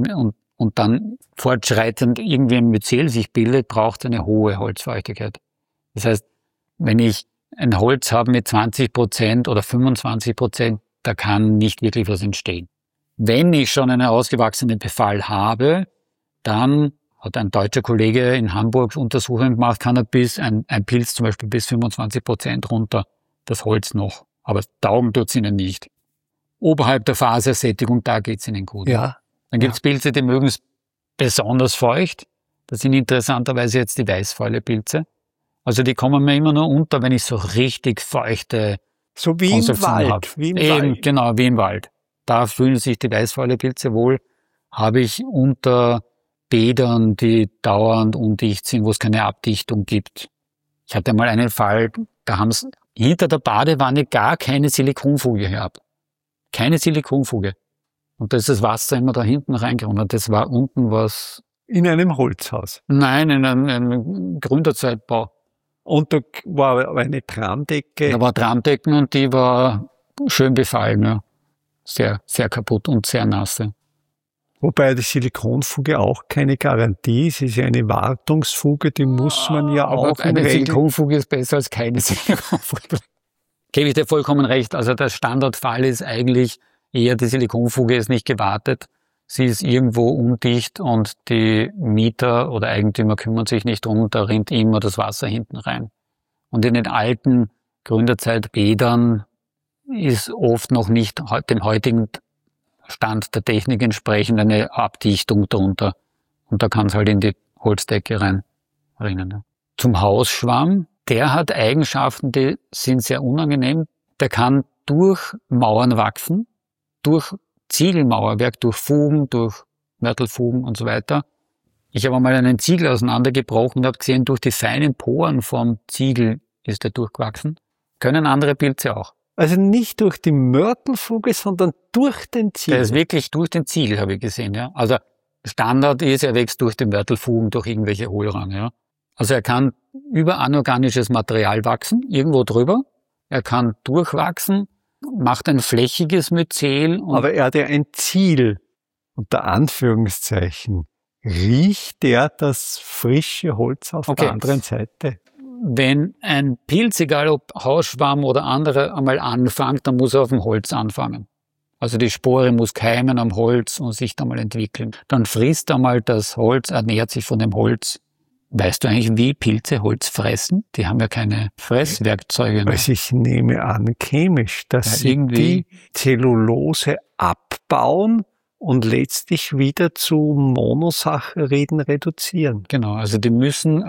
und dann fortschreitend irgendwie ein Myzel sich bildet, braucht es eine hohe Holzfeuchtigkeit. Das heißt, wenn ich ein Holz habe mit 20% oder 25%, da kann nicht wirklich was entstehen. Wenn ich schon einen ausgewachsenen Befall habe, dann hat ein deutscher Kollege in Hamburg Untersuchungen gemacht, kann er ein Pilz zum Beispiel bis 25% runter, das Holz noch. Aber taugen tut's ihnen nicht. Oberhalb der Fasersättigung, da geht's ihnen gut. Ja. Dann gibt's Pilze, die mögen es besonders feucht. Das sind interessanterweise jetzt die Weißfäule-Pilze. Also die kommen mir immer nur unter, wenn ich so richtig feuchte So wie im Wald. Wie im Wald. Genau, wie im Wald. Da fühlen sich die Weißfäule-Pilze wohl. Habe ich unter Bädern, die dauernd undicht sind, wo es keine Abdichtung gibt. Ich hatte mal einen Fall, da haben sie hinter der Badewanne gar keine Silikonfuge gehabt. Keine Silikonfuge. Und da ist das Wasser immer da hinten reingekommen. Das war unten was... In einem Holzhaus? Nein, in einem Gründerzeitbau. Und da war eine Tramdecke? Da war Tramdecken und die war schön befallen. Ja. Sehr, sehr kaputt und sehr nasse. Wobei die Silikonfuge auch keine Garantie ist. Es ist ja eine Wartungsfuge, die muss man ja aber auch... Eine Silikonfuge ist besser als keine Silikonfuge. Gebe ich dir vollkommen recht. Also der Standardfall ist eigentlich eher, die Silikonfuge ist nicht gewartet. Sie ist irgendwo undicht und die Mieter oder Eigentümer kümmern sich nicht drum. Da rinnt immer das Wasser hinten rein. Und in den alten Gründerzeitbädern ist oft noch nicht dem heutigen Stand der Technik entsprechend eine Abdichtung drunter. Und da kann es halt in die Holzdecke rinnen. Ja. Zum Hausschwamm, der hat Eigenschaften, die sind sehr unangenehm. Der kann durch Mauern wachsen, durch Ziegelmauerwerk, durch Fugen, durch Mörtelfugen und so weiter. Ich habe einmal einen Ziegel auseinandergebrochen und habe gesehen, durch die feinen Poren vom Ziegel ist er durchgewachsen. Können andere Pilze auch. Also nicht durch die Mörtelfuge, sondern durch den Ziegel. Der ist wirklich durch den Ziegel, habe ich gesehen, ja. Also Standard ist, er wächst durch die Mörtelfugen, durch irgendwelche Hohlräume, ja. Also er kann über anorganisches Material wachsen, irgendwo drüber. Er kann durchwachsen, macht ein flächiges Myzel. Aber er hat ja ein Ziel, unter Anführungszeichen. Riecht der das frische Holz auf der anderen Seite? Wenn ein Pilz, egal ob Hausschwamm oder andere, einmal anfängt, dann muss er auf dem Holz anfangen. Also die Spore muss keimen am Holz und sich dann mal entwickeln. Dann frisst einmal das Holz, ernährt sich von dem Holz. Weißt du eigentlich, wie Pilze Holz fressen? Die haben ja keine Fresswerkzeuge mehr. Also ich nehme an, chemisch, dass sie die Zellulose abbauen und letztlich wieder zu Monosacchariden reduzieren. Genau, also die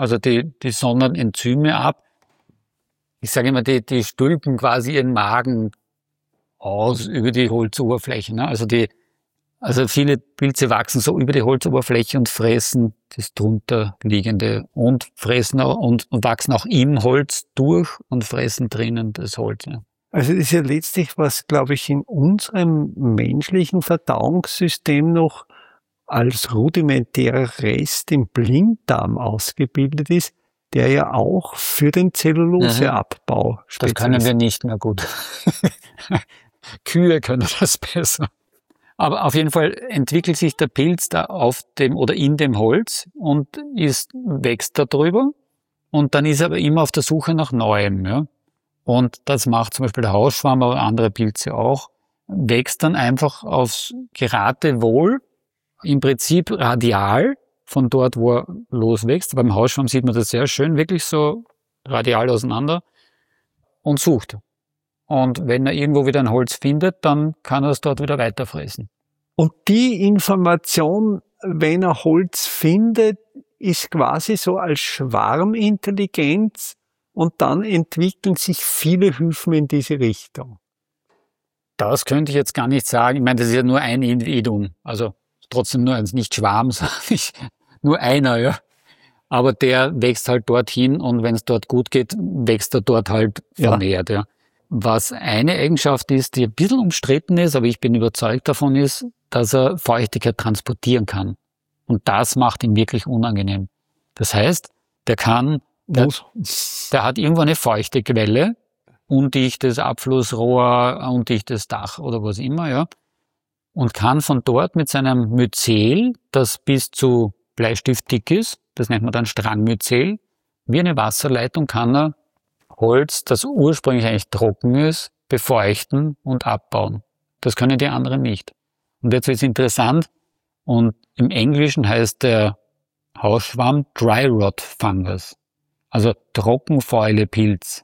sondern Enzyme ab. Ich sage immer, die stülpen quasi ihren Magen aus über die Holzoberfläche. Ne? Also viele Pilze wachsen so über die Holzoberfläche und fressen das drunter liegende und fressen auch, und wachsen auch im Holz durch und fressen drinnen das Holz. Ja. Also das ist ja letztlich, was, glaube ich, in unserem menschlichen Verdauungssystem noch als rudimentärer Rest im Blinddarm ausgebildet ist, der ja auch für den Zelluloseabbau spezialisiert ist. Das können wir nicht mehr gut. Kühe können das besser. Aber auf jeden Fall entwickelt sich der Pilz da auf dem oder in dem Holz und wächst da drüber. Und dann ist er aber immer auf der Suche nach Neuem, ja. Und das macht zum Beispiel der Hausschwamm, aber andere Pilze auch, wächst dann einfach aufs Geratewohl, im Prinzip radial, von dort, wo er loswächst. Beim Hausschwamm sieht man das sehr schön, wirklich so radial auseinander und sucht. Und wenn er irgendwo wieder ein Holz findet, dann kann er es dort wieder weiterfressen. Und die Information, wenn er Holz findet, ist quasi so als Schwarmintelligenz, und dann entwickeln sich viele Hyphen in diese Richtung. Das könnte ich jetzt gar nicht sagen. Ich meine, das ist ja nur ein Individuum. Also trotzdem nur eins, nicht Schwarm, sondern nur einer, ja. Aber der wächst halt dorthin und wenn es dort gut geht, wächst er dort halt vermehrt, ja. Was eine Eigenschaft ist, die ein bisschen umstritten ist, aber ich bin überzeugt davon ist, dass er Feuchtigkeit transportieren kann. Und das macht ihn wirklich unangenehm. Das heißt, der hat irgendwo eine feuchte Quelle undichtes Abflussrohr, ein undichtes Dach oder was immer, ja. Und kann von dort mit seinem Myzel, das bis zu Bleistiftdick ist, das nennt man dann Strangmyzel, wie eine Wasserleitung kann er Holz, das ursprünglich eigentlich trocken ist, befeuchten und abbauen. Das können die anderen nicht. Und jetzt wird es interessant. Und im Englischen heißt der Hausschwamm Dry Rot Fungus. Also Trockenfäulepilz.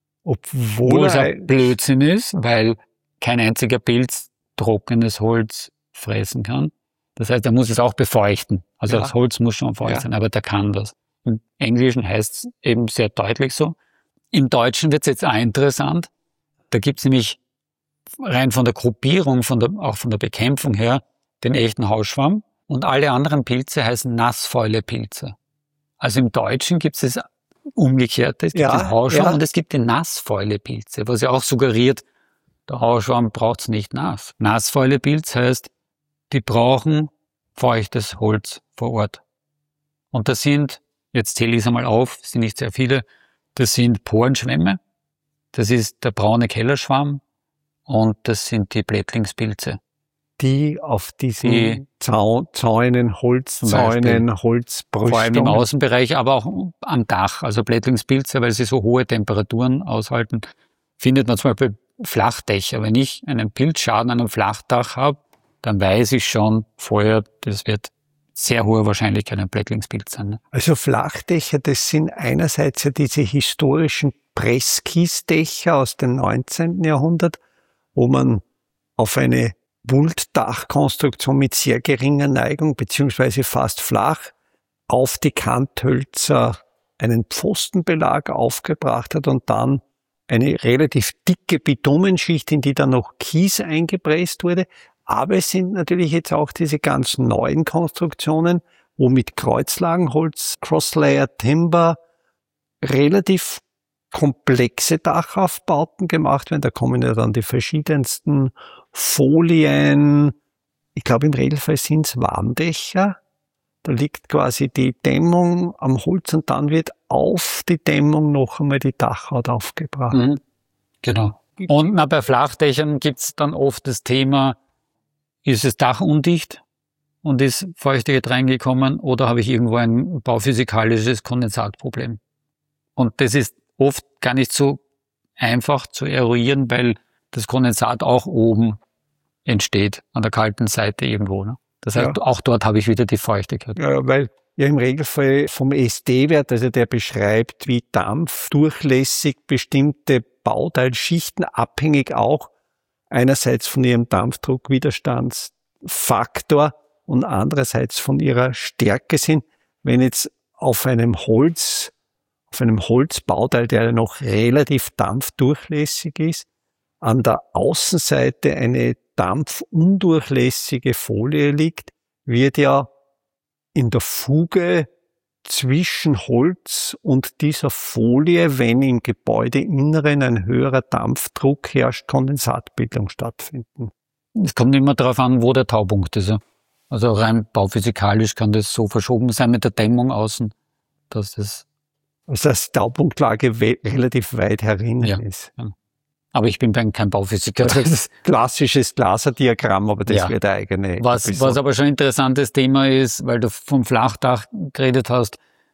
Obwohl es ein Blödsinn ist, weil kein einziger Pilz trockenes Holz fressen kann. Das heißt, er muss es auch befeuchten. Also das Holz muss schon feucht sein, aber der kann das. Im Englischen heißt es eben sehr deutlich so. Im Deutschen wird es jetzt auch interessant. Da gibt es nämlich rein von der Gruppierung, auch von der Bekämpfung her, den echten Hausschwamm. Und alle anderen Pilze heißen Nassfäulepilze. Also im Deutschen gibt es das Umgekehrte. Es gibt den Hausschwamm und es gibt die Nassfäulepilze, was ja auch suggeriert, der Hausschwamm braucht es nicht nass. Nassfäulepilz heißt, die brauchen feuchtes Holz vor Ort. Und das sind, jetzt zähle ich es einmal auf, es sind nicht sehr viele, das sind Porenschwämme, das ist der braune Kellerschwamm und das sind die Blättlingspilze. Die auf diesen Zäunen, Holzzäunen, Holzbrüstungen. Vor allem im Außenbereich, aber auch am Dach. Also Blättlingspilze, weil sie so hohe Temperaturen aushalten, findet man zum Beispiel Flachdächer. Wenn ich einen Pilzschaden an einem Flachdach habe, dann weiß ich schon vorher, das wird sehr hohe Wahrscheinlichkeit ein Blättlingspilz sein. Ne? Also Flachdächer, das sind einerseits ja diese historischen Presskiesdächer aus dem 19. Jahrhundert, wo man auf eine Wultdachkonstruktion mit sehr geringer Neigung beziehungsweise fast flach auf die Kanthölzer einen Pfostenbelag aufgebracht hat und dann eine relativ dicke Bitumenschicht, in die dann noch Kies eingepresst wurde. Aber es sind natürlich jetzt auch diese ganz neuen Konstruktionen, wo mit Kreuzlagenholz, Crosslayer Timber relativ komplexe Dachaufbauten gemacht werden. Da kommen ja dann die verschiedensten Folien. Ich glaube, im Regelfall sind es Warmdächer. Da liegt quasi die Dämmung am Holz und dann wird auf die Dämmung noch einmal die Dachhaut aufgebracht. Mhm. Genau. Und bei Flachdächern gibt es dann oft das Thema, ist das Dach undicht und ist Feuchtigkeit reingekommen oder habe ich irgendwo ein bauphysikalisches Kondensatproblem? Und das ist oft gar nicht so einfach zu eruieren, weil das Kondensat auch oben entsteht, an der kalten Seite irgendwo. Ne? Das heißt, auch dort habe ich wieder die Feuchtigkeit. Ja, weil ja im Regelfall vom SD-Wert, also der beschreibt, wie dampfdurchlässig bestimmte Bauteilschichten abhängig auch einerseits von ihrem Dampfdruckwiderstandsfaktor und andererseits von ihrer Stärke sind. Wenn jetzt auf einem Holzbauteil, der noch relativ dampfdurchlässig ist, an der Außenseite eine dampfundurchlässige Folie liegt, wird ja in der Fuge zwischen Holz und dieser Folie, wenn im Gebäudeinneren ein höherer Dampfdruck herrscht, Kondensatbildung stattfinden. Es kommt immer darauf an, wo der Taupunkt ist. Also rein bauphysikalisch kann das so verschoben sein mit der Dämmung außen, dass das... Also dass die Taupunktlage relativ weit herinnen ist. Ja. Aber ich bin kein Bauphysiker. Das ist klassisches Glaserdiagramm, aber das wird eigene. Was aber schon ein interessantes Thema ist, weil du vom Flachdach geredet hast,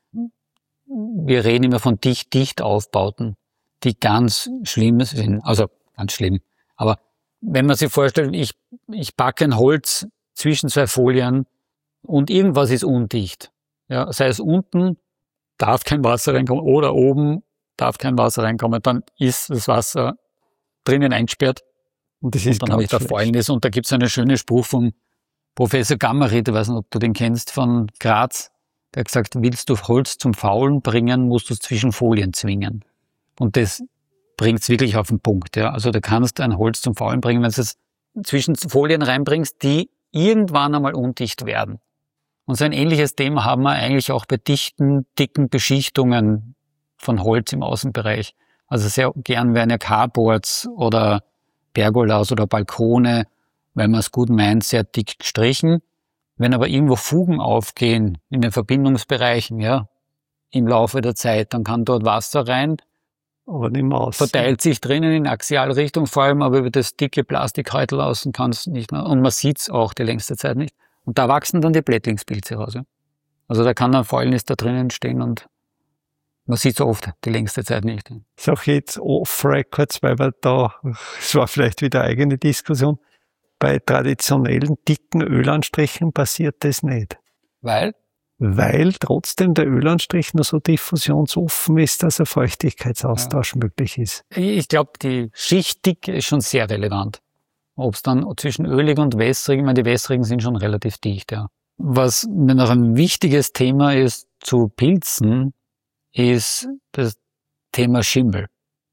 wir reden immer von dicht Aufbauten, die ganz schlimm sind. Also ganz schlimm. Aber wenn man sich vorstellt, ich packe ein Holz zwischen zwei Folien und irgendwas ist undicht. Ja, sei es unten, darf kein Wasser reinkommen oder oben darf kein Wasser reinkommen, dann ist das Wasser drinnen einsperrt und dann habe ich da Fäulnis. Und da gibt es einen schönen Spruch vom Professor Gammerit, ich weiß nicht, ob du den kennst, von Graz, der hat gesagt, willst du Holz zum Faulen bringen, musst du es zwischen Folien zwingen. Und das bringt es wirklich auf den Punkt. Ja. Also du kannst ein Holz zum Faulen bringen, wenn du es zwischen Folien reinbringst, die irgendwann einmal undicht werden. Und so ein ähnliches Thema haben wir eigentlich auch bei dicken Beschichtungen von Holz im Außenbereich. Also sehr gern werden ja Carports oder Pergolas oder Balkone, wenn man es gut meint, sehr dick gestrichen. Wenn aber irgendwo Fugen aufgehen in den Verbindungsbereichen, ja, im Laufe der Zeit, dann kann dort Wasser rein aber nicht mehr außen. Verteilt sich drinnen in Axialrichtung vor allem, aber über das dicke Plastikhäutel außen kann es nicht mehr. Und man sieht es auch die längste Zeit nicht. Und da wachsen dann die Blättlingspilze raus. Ja. Also da kann ein Fäulnis da drinnen stehen und man sieht es oft die längste Zeit nicht. Ich sage jetzt off-records, weil wir da, es war vielleicht wieder eine eigene Diskussion, bei traditionellen dicken Ölanstrichen passiert das nicht. Weil Trotzdem der Ölanstrich nur so diffusionsoffen ist, dass ein Feuchtigkeitsaustausch möglich ist. Ich glaube, die Schichtdicke ist schon sehr relevant. Ob es dann zwischen ölig und wässrig, ich meine, die wässrigen sind schon relativ dicht, ja. Was mir noch ein wichtiges Thema ist zu Pilzen, ist das Thema Schimmel.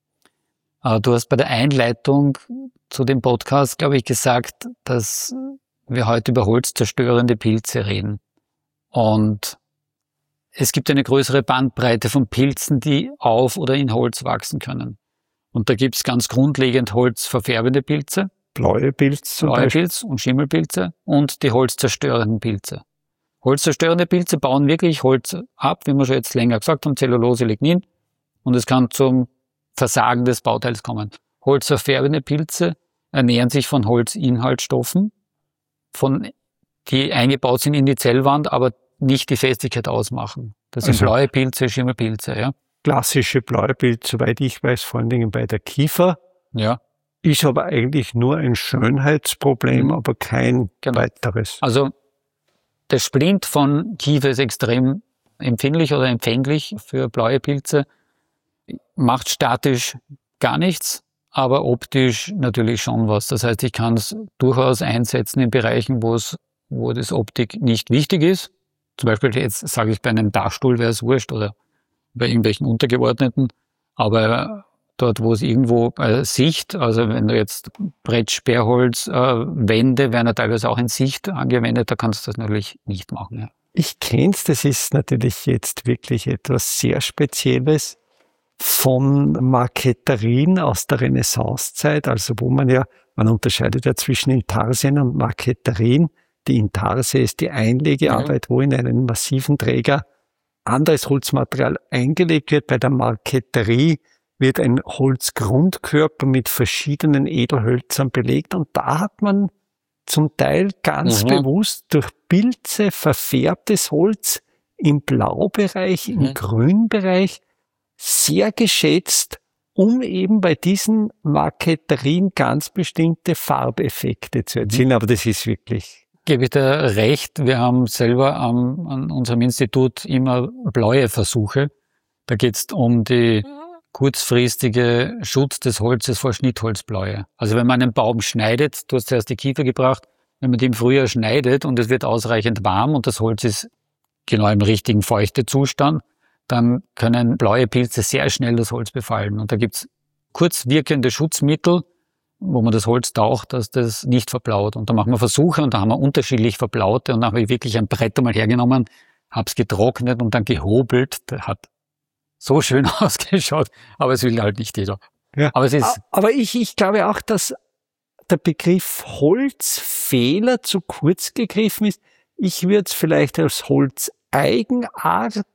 Du hast bei der Einleitung zu dem Podcast, glaube ich, gesagt, dass wir heute über holzzerstörende Pilze reden. Und es gibt eine größere Bandbreite von Pilzen, die auf oder in Holz wachsen können. Und da gibt es ganz grundlegend holzverfärbende Pilze, Bläuepilz zum Beispiel. Bläupilz und Schimmelpilze und die holzzerstörenden Pilze. Holzzerstörende Pilze bauen wirklich Holz ab, wie wir schon jetzt länger gesagt haben, Zellulose, Lignin, und es kann zum Versagen des Bauteils kommen. Holzverfärbende Pilze ernähren sich von Holzinhaltsstoffen, die eingebaut sind in die Zellwand, aber nicht die Festigkeit ausmachen. Das sind blaue Pilze, Schimmelpilze, ja. Klassische Bläupilz, soweit ich weiß, vor allen Dingen bei der Kiefer. Ja. Ist aber eigentlich nur ein Schönheitsproblem, aber kein weiteres. Also der Splint von Kiefer ist extrem empfindlich oder empfänglich für blaue Pilze, macht statisch gar nichts, aber optisch natürlich schon was. Das heißt, ich kann es durchaus einsetzen in Bereichen, wo das Optik nicht wichtig ist. Zum Beispiel jetzt sage ich, bei einem Dachstuhl wäre es wurscht oder bei irgendwelchen Untergeordneten. Aber dort, wo es irgendwo Sicht, also wenn du jetzt Brettsperrholz, Wände werden ja teilweise auch in Sicht angewendet, da kannst du das natürlich nicht machen. Ja. Ich kenn's, das ist natürlich jetzt wirklich etwas sehr Spezielles von Marqueterin aus der Renaissancezeit, also wo man unterscheidet ja zwischen Intarsien und Marqueterin. Die Intarsie ist die Einlegearbeit, wo in einen massiven Träger anderes Holzmaterial eingelegt wird. Bei der Marqueterie wird ein Holzgrundkörper mit verschiedenen Edelhölzern belegt und da hat man zum Teil ganz bewusst durch Pilze verfärbtes Holz im Blaubereich, im Grünbereich sehr geschätzt, um eben bei diesen Marqueterien ganz bestimmte Farbeffekte zu erzielen. Aber das ist wirklich... Gebe ich dir recht, wir haben selber an unserem Institut immer blaue Versuche. Da geht es um die kurzfristige Schutz des Holzes vor Schnittholzbläue. Also wenn man einen Baum schneidet, du hast zuerst die Kiefer gebracht, wenn man die im Frühjahr schneidet und es wird ausreichend warm und das Holz ist genau im richtigen Feuchtezustand, dann können blaue Pilze sehr schnell das Holz befallen. Und da gibt's kurzwirkende Schutzmittel, wo man das Holz taucht, dass das nicht verblaut. Und da machen wir Versuche und da haben wir unterschiedlich verblaute und dann habe ich wirklich ein Brett einmal hergenommen, hab's getrocknet und dann gehobelt. Das hat so schön ausgeschaut, aber es will halt nicht jeder. Ja. Aber ich glaube auch, dass der Begriff Holzfehler zu kurz gegriffen ist. Ich würde es vielleicht als Holzeigenart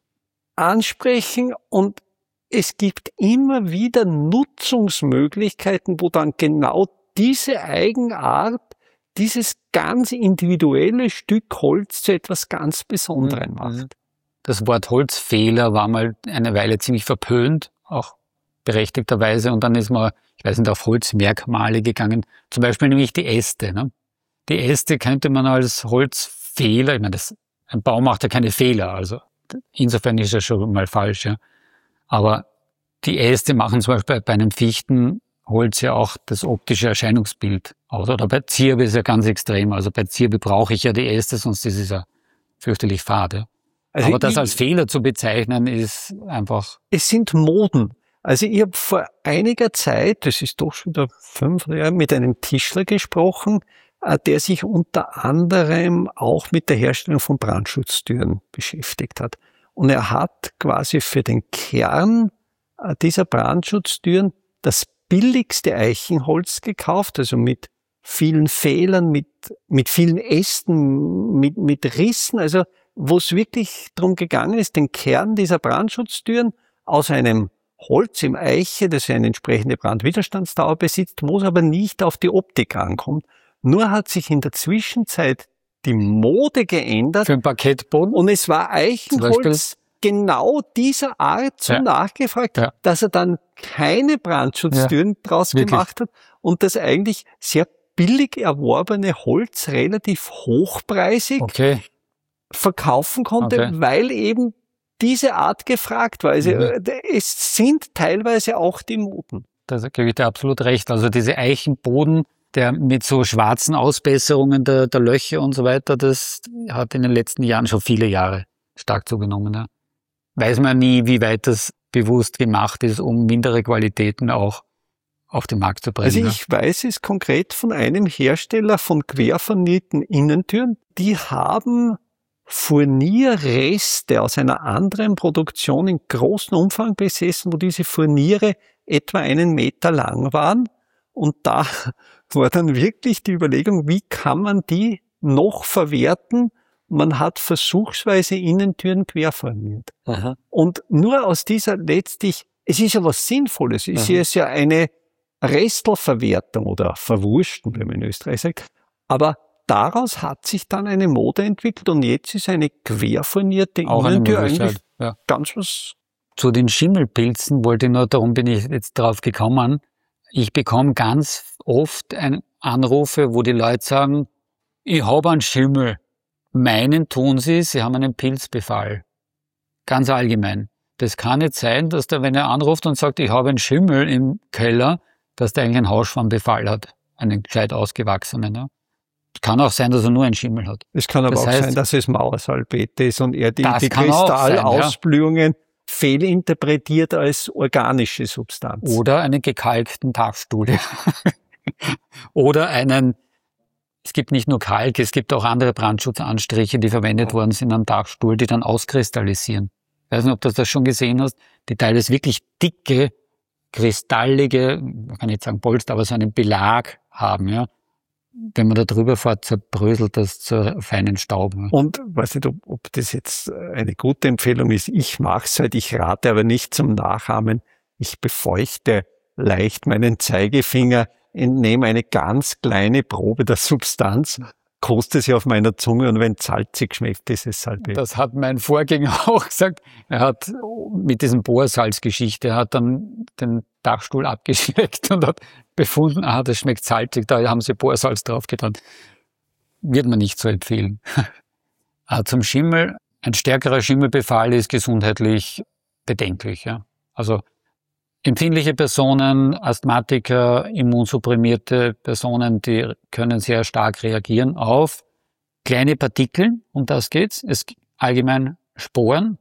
ansprechen und es gibt immer wieder Nutzungsmöglichkeiten, wo dann genau diese Eigenart, dieses ganz individuelle Stück Holz zu etwas ganz Besonderem macht. Das Wort Holzfehler war mal eine Weile ziemlich verpönt, auch berechtigterweise, und dann ist man, ich weiß nicht, auf Holzmerkmale gegangen, zum Beispiel nämlich die Äste. Ne? Die Äste könnte man als Holzfehler, ich meine, ein Baum macht ja keine Fehler, also insofern ist das schon mal falsch, ja. Aber die Äste machen zum Beispiel bei einem Fichtenholz ja auch das optische Erscheinungsbild aus. Oder bei Zirbe ist ja ganz extrem. Also bei Zirbe brauche ich ja die Äste, sonst ist es ja fürchterlich fade. Also aber das als Fehler zu bezeichnen, ist einfach... Es sind Moden. Also ich habe vor einiger Zeit, das ist doch schon wieder 5 Jahre, mit einem Tischler gesprochen, der sich unter anderem auch mit der Herstellung von Brandschutztüren beschäftigt hat. Und er hat quasi für den Kern dieser Brandschutztüren das billigste Eichenholz gekauft, also mit vielen Fehlern, mit vielen Ästen, mit Rissen, also wo es wirklich darum gegangen ist, den Kern dieser Brandschutztüren aus einem Holz im Eiche, das eine entsprechende Brandwiderstandsdauer besitzt, wo es aber nicht auf die Optik ankommt. Nur hat sich in der Zwischenzeit die Mode geändert. Für einen Parkettboden? Und es war Eichenholz genau dieser Art so nachgefragt, dass er dann keine Brandschutztüren draus gemacht hat und das eigentlich sehr billig erworbene Holz relativ hochpreisig verkaufen konnte, weil eben diese Art gefragt war. Also es sind teilweise auch die Moden. Da gebe ich dir absolut recht. Also diese Eichenboden, der mit so schwarzen Ausbesserungen der Löcher und so weiter, das hat in den letzten Jahren schon viele Jahre stark zugenommen. Ja. Weiß man nie, wie weit das bewusst gemacht ist, um mindere Qualitäten auch auf den Markt zu bringen. Also ich weiß es konkret von einem Hersteller von querfurnierten Innentüren. Die haben Furnierreste aus einer anderen Produktion in großem Umfang besessen, wo diese Furniere etwa 1 Meter lang waren. Und da war dann wirklich die Überlegung, wie kann man die noch verwerten? Man hat versuchsweise Innentüren querfurniert. Aha. Und nur aus dieser letztlich, es ist ja was Sinnvolles, es ist ja eine Restelverwertung oder Verwursten, wenn man in Österreich sagt. Aber daraus hat sich dann eine Mode entwickelt und jetzt ist eine querfurnierte Innentür eigentlich ganz was. Zu den Schimmelpilzen wollte ich noch, darum bin ich jetzt drauf gekommen. Ich bekomme ganz oft Anrufe, wo die Leute sagen, ich habe einen Schimmel. Meinen tun sie haben einen Pilzbefall. Ganz allgemein. Das kann nicht sein, dass der, wenn er anruft und sagt, ich habe einen Schimmel im Keller, dass der eigentlich einen Hausschwammbefall hat. Einen gescheit ausgewachsenen. Ja. Kann auch sein, dass er nur einen Schimmel hat. Es kann aber auch sein, dass es Mauersalbete ist und er die Kristallausblühungen fehlinterpretiert als organische Substanz. Oder einen gekalkten Dachstuhl. Oder es gibt nicht nur Kalk, es gibt auch andere Brandschutzanstriche, die verwendet worden sind am Dachstuhl, die dann auskristallisieren. Ich weiß nicht, ob du das schon gesehen hast. Die teilweise wirklich dicke, kristallige, man kann nicht sagen Polster, aber so einen Belag haben, ja. Wenn man da drüber fährt, zerbröselt das zu feinen Staub. Und weiß nicht, ob das jetzt eine gute Empfehlung ist. Ich mache es halt, ich rate aber nicht zum Nachahmen. Ich befeuchte leicht meinen Zeigefinger, entnehme eine ganz kleine Probe der Substanz, koste sie auf meiner Zunge und wenn es salzig schmeckt, ist es Salbei. Das hat mein Vorgänger auch gesagt. Er hat mit diesem Bohrsalzgeschichte, er hat dann den Dachstuhl abgeschmeckt und hat befunden, das schmeckt salzig, da haben sie Bohrsalz draufgetan. Wird man nicht so empfehlen. Zum Schimmel, ein stärkerer Schimmelbefall ist gesundheitlich bedenklich. Ja. Also empfindliche Personen, Asthmatiker, immunsupprimierte Personen, die können sehr stark reagieren auf kleine Partikel, um das geht's. Es allgemein Sporen,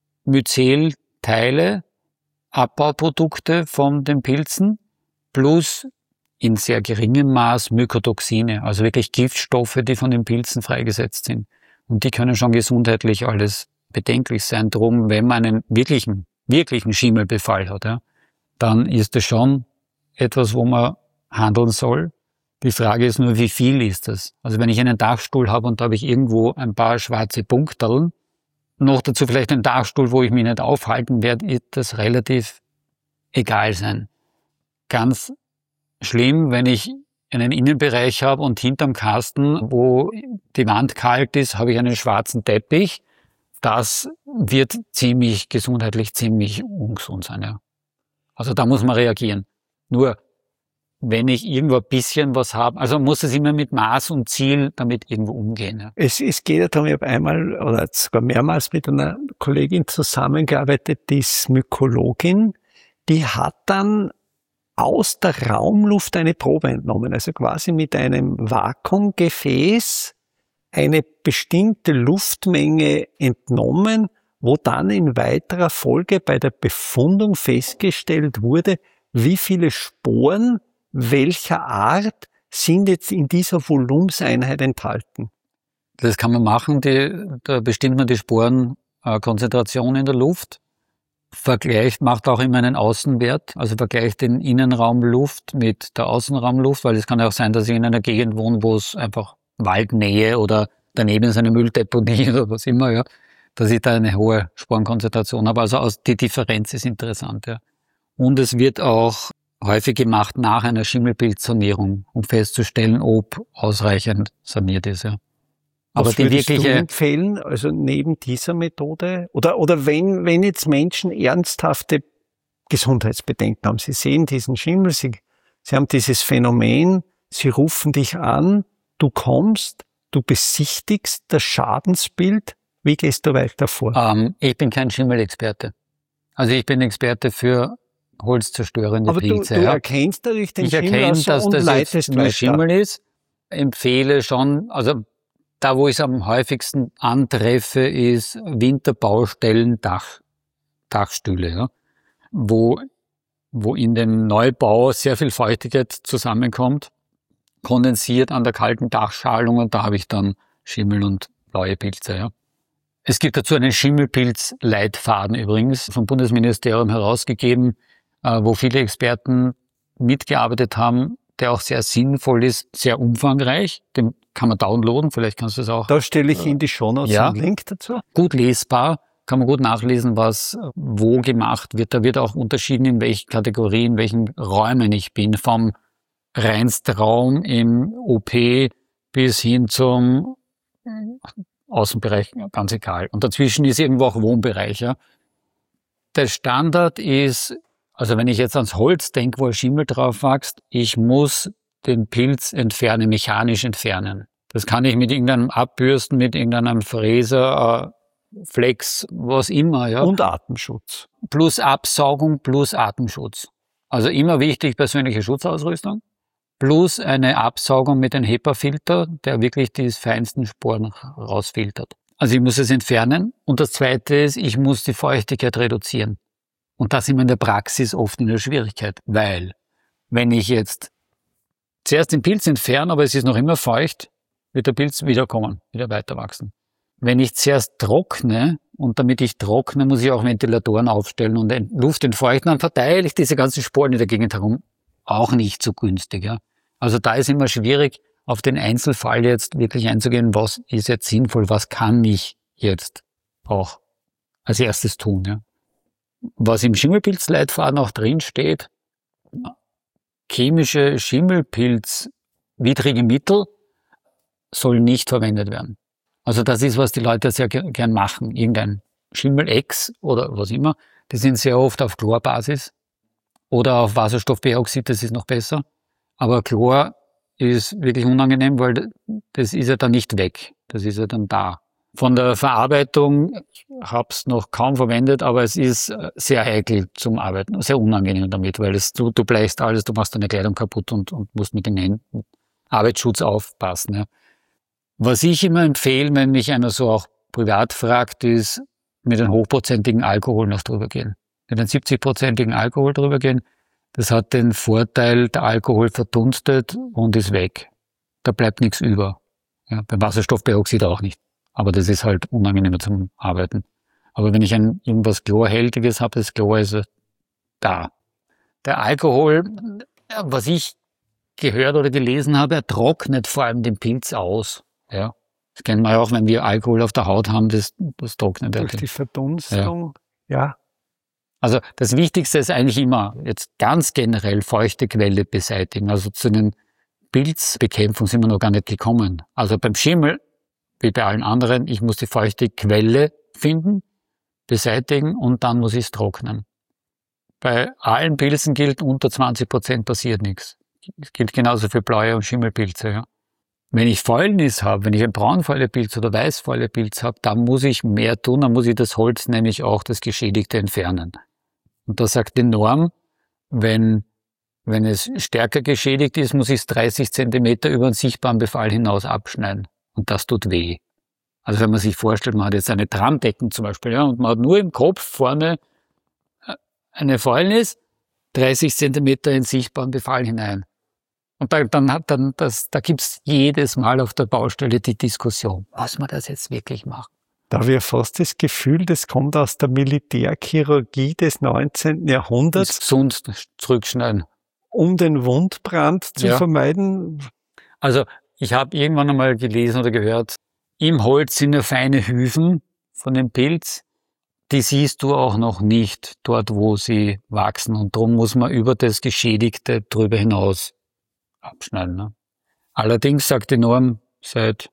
Myzelteile, Abbauprodukte von den Pilzen, plus in sehr geringem Maß Mykotoxine, also wirklich Giftstoffe, die von den Pilzen freigesetzt sind. Und die können schon gesundheitlich alles bedenklich sein. Drum, wenn man einen wirklichen Schimmelbefall hat, ja, dann ist das schon etwas, wo man handeln soll. Die Frage ist nur, wie viel ist das? Also wenn ich einen Dachstuhl habe und da habe ich irgendwo ein paar schwarze Punkterl, noch dazu vielleicht einen Dachstuhl, wo ich mich nicht aufhalten werde, wird das relativ egal sein. Ganz schlimm, wenn ich einen Innenbereich habe und hinterm Kasten, wo die Wand kalt ist, habe ich einen schwarzen Teppich. Das wird gesundheitlich ziemlich ungesund sein, ja. Also da muss man reagieren. Nur, wenn ich irgendwo ein bisschen was habe, also muss es immer mit Maß und Ziel damit irgendwo umgehen. Ja. Es geht ja darum, ich habe einmal oder sogar mehrmals mit einer Kollegin zusammengearbeitet, die ist Mykologin, die hat dann aus der Raumluft eine Probe entnommen, also quasi mit einem Vakuumgefäß eine bestimmte Luftmenge entnommen, wo dann in weiterer Folge bei der Befundung festgestellt wurde, wie viele Sporen welcher Art sind jetzt in dieser Volumenseinheit enthalten. Das kann man machen, da bestimmt man die Sporenkonzentration in der Luft, macht auch immer einen Außenwert, also vergleicht den Innenraumluft mit der Außenraumluft, weil es kann ja auch sein, dass ich in einer Gegend wohne, wo es einfach Waldnähe oder daneben ist eine Mülldeponie oder was immer, ja, dass ich da eine hohe Sporenkonzentration habe. Also die Differenz ist interessant, ja. Und es wird auch häufig gemacht nach einer Schimmelpilzsanierung, um festzustellen, ob ausreichend saniert ist. Ja. Aber Was die würdest du wirkliche empfehlen, also neben dieser Methode? Oder wenn jetzt Menschen ernsthafte Gesundheitsbedenken haben, sie sehen diesen Schimmel, sie haben dieses Phänomen, sie rufen dich an, du kommst, du besichtigst das Schadensbild, wie gehst du weiter vor? ich bin kein Schimmelexperte. Also ich bin Experte für holzzerstörende Aber Pilze. du erkennst natürlich den Ich Schimmel erkenne, also dass und das leitest jetzt nur weiter. Schimmel ist. Empfehle schon, also da, wo ich es am häufigsten antreffe, ist Winterbaustellen, Dachstühle, ja, wo in dem Neubau sehr viel Feuchtigkeit zusammenkommt, kondensiert an der kalten Dachschalung, und da habe ich dann Schimmel und blaue Pilze. Ja. Es gibt dazu einen Schimmelpilz-Leitfaden übrigens vom Bundesministerium herausgegeben, wo viele Experten mitgearbeitet haben, der auch sehr sinnvoll ist, sehr umfangreich. Den kann man downloaden, vielleicht kannst du es auch. Da stelle ich in die Shownotes einen Link dazu. Gut lesbar, kann man gut nachlesen, was wo gemacht wird. Da wird auch unterschieden, in welchen Kategorien, in welchen Räumen ich bin, vom Reinstraum im OP bis hin zum Außenbereich, ganz egal. Und dazwischen ist irgendwo auch Wohnbereich. Ja. Der Standard ist, also wenn ich jetzt ans Holz denke, wo ein Schimmel drauf wächst, ich muss den Pilz entfernen, mechanisch entfernen. Das kann ich mit irgendeinem Abbürsten, mit irgendeinem Fräser, Flex, was immer. Ja. Und Atemschutz. Plus Absaugung, plus Atemschutz. Also immer wichtig, persönliche Schutzausrüstung. Plus eine Absaugung mit einem HEPA-Filter, der wirklich die feinsten Sporen rausfiltert. Also ich muss es entfernen. Und das Zweite ist, ich muss die Feuchtigkeit reduzieren. Und da sind wir in der Praxis oft in der Schwierigkeit, weil wenn ich jetzt zuerst den Pilz entferne, aber es ist noch immer feucht, wird der Pilz wiederkommen, wieder weiter wachsen. Wenn ich zuerst trockne, und damit ich trockne, muss ich auch Ventilatoren aufstellen und Luft entfeuchten, dann verteile ich diese ganzen Sporen in der Gegend herum. Auch nicht so günstig. Ja. Also da ist immer schwierig, auf den Einzelfall jetzt wirklich einzugehen, was ist jetzt sinnvoll, was kann ich jetzt auch als erstes tun. Ja. Was im Schimmelpilzleitfaden auch drin steht, chemische Schimmelpilzwidrige Mittel sollen nicht verwendet werden. Also das ist, was die Leute sehr gern machen. Irgendein Schimmelex oder was immer, die sind sehr oft auf Chlorbasis oder auf Wasserstoffperoxid, das ist noch besser. Aber Chlor ist wirklich unangenehm, weil das ist ja dann nicht weg. Das ist ja dann da. Von der Verarbeitung, ich habe es noch kaum verwendet, aber es ist sehr heikel zum Arbeiten, sehr unangenehm damit, weil du bleichst alles, du machst deine Kleidung kaputt und musst mit den Händen Arbeitsschutz aufpassen. Ja. Was ich immer empfehle, wenn mich einer so auch privat fragt, ist mit einem hochprozentigen Alkohol noch drüber gehen. Mit einem 70-prozentigen Alkohol drüber gehen. Das hat den Vorteil, der Alkohol verdunstet und ist weg. Da bleibt nichts über. Ja, beim Wasserstoffperoxid auch nicht. Aber das ist halt unangenehmer zum Arbeiten. Aber wenn ich irgendwas Chlorhältiges habe, das Chlor ist da. Der Alkohol, was ich gehört oder gelesen habe, er trocknet vor allem den Pilz aus. Ja. Das kennen wir ja auch, wenn wir Alkohol auf der Haut haben, das trocknet. Durch die Verdunstung, ja. Also das Wichtigste ist eigentlich immer jetzt ganz generell feuchte Quelle beseitigen. Also zu den Pilzbekämpfung sind wir noch gar nicht gekommen. Also beim Schimmel, wie bei allen anderen, ich muss die feuchte Quelle finden, beseitigen und dann muss ich es trocknen. Bei allen Pilzen gilt, unter 20% passiert nichts. Das gilt genauso für blaue und Schimmelpilze. Ja. Wenn ich Fäulnis habe, wenn ich ein Braunfäulepilz oder Weißfäulepilz habe, dann muss ich mehr tun, dann muss ich das Holz, nämlich auch das Geschädigte, entfernen. Und da sagt die Norm, wenn es stärker geschädigt ist, muss ich es 30 Zentimeter über den sichtbaren Befall hinaus abschneiden. Und das tut weh. Also wenn man sich vorstellt, man hat jetzt eine Tramdecken zum Beispiel, ja, und man hat nur im Kopf vorne eine Fäulnis, 30 Zentimeter in sichtbaren Befall hinein. Und da gibt's jedes Mal auf der Baustelle die Diskussion, muss man das jetzt wirklich machen? Da habe ich fast das Gefühl, das kommt aus der Militärchirurgie des 19. Jahrhunderts. Gesund zurückschneiden. Um den Wundbrand zu vermeiden. Also ich habe irgendwann einmal gelesen oder gehört, im Holz sind ja feine Hyphen von dem Pilz. die siehst du auch noch nicht dort, wo sie wachsen. Und darum muss man über das Geschädigte drüber hinaus abschneiden. Ne? Allerdings sagt die Norm seit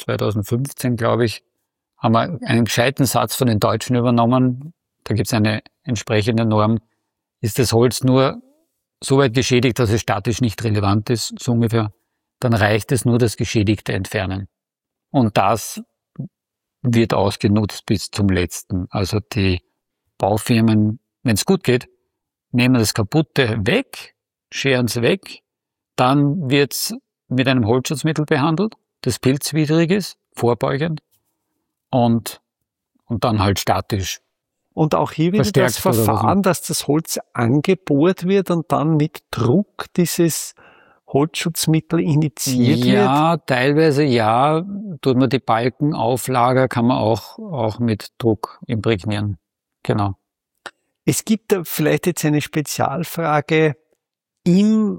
2015, glaube ich, haben wir einen gescheiten Satz von den Deutschen übernommen. Da gibt es eine entsprechende Norm. Ist das Holz nur so weit geschädigt, dass es statisch nicht relevant ist, so ungefähr, dann reicht es nur, das Geschädigte entfernen. Und das wird ausgenutzt bis zum Letzten. Also die Baufirmen, wenn es gut geht, nehmen das Kaputte weg, scheren es weg, dann wird es mit einem Holzschutzmittel behandelt, das pilzwidrig ist, vorbeugend und dann halt statisch. Und auch hier wieder das Verfahren, dass das Holz angebohrt wird und dann mit Druck dieses Holzschutzmittel initiiert wird? Ja, teilweise ja. Tut man die Balkenauflager, kann man auch mit Druck imprägnieren. Genau. Es gibt vielleicht jetzt eine Spezialfrage im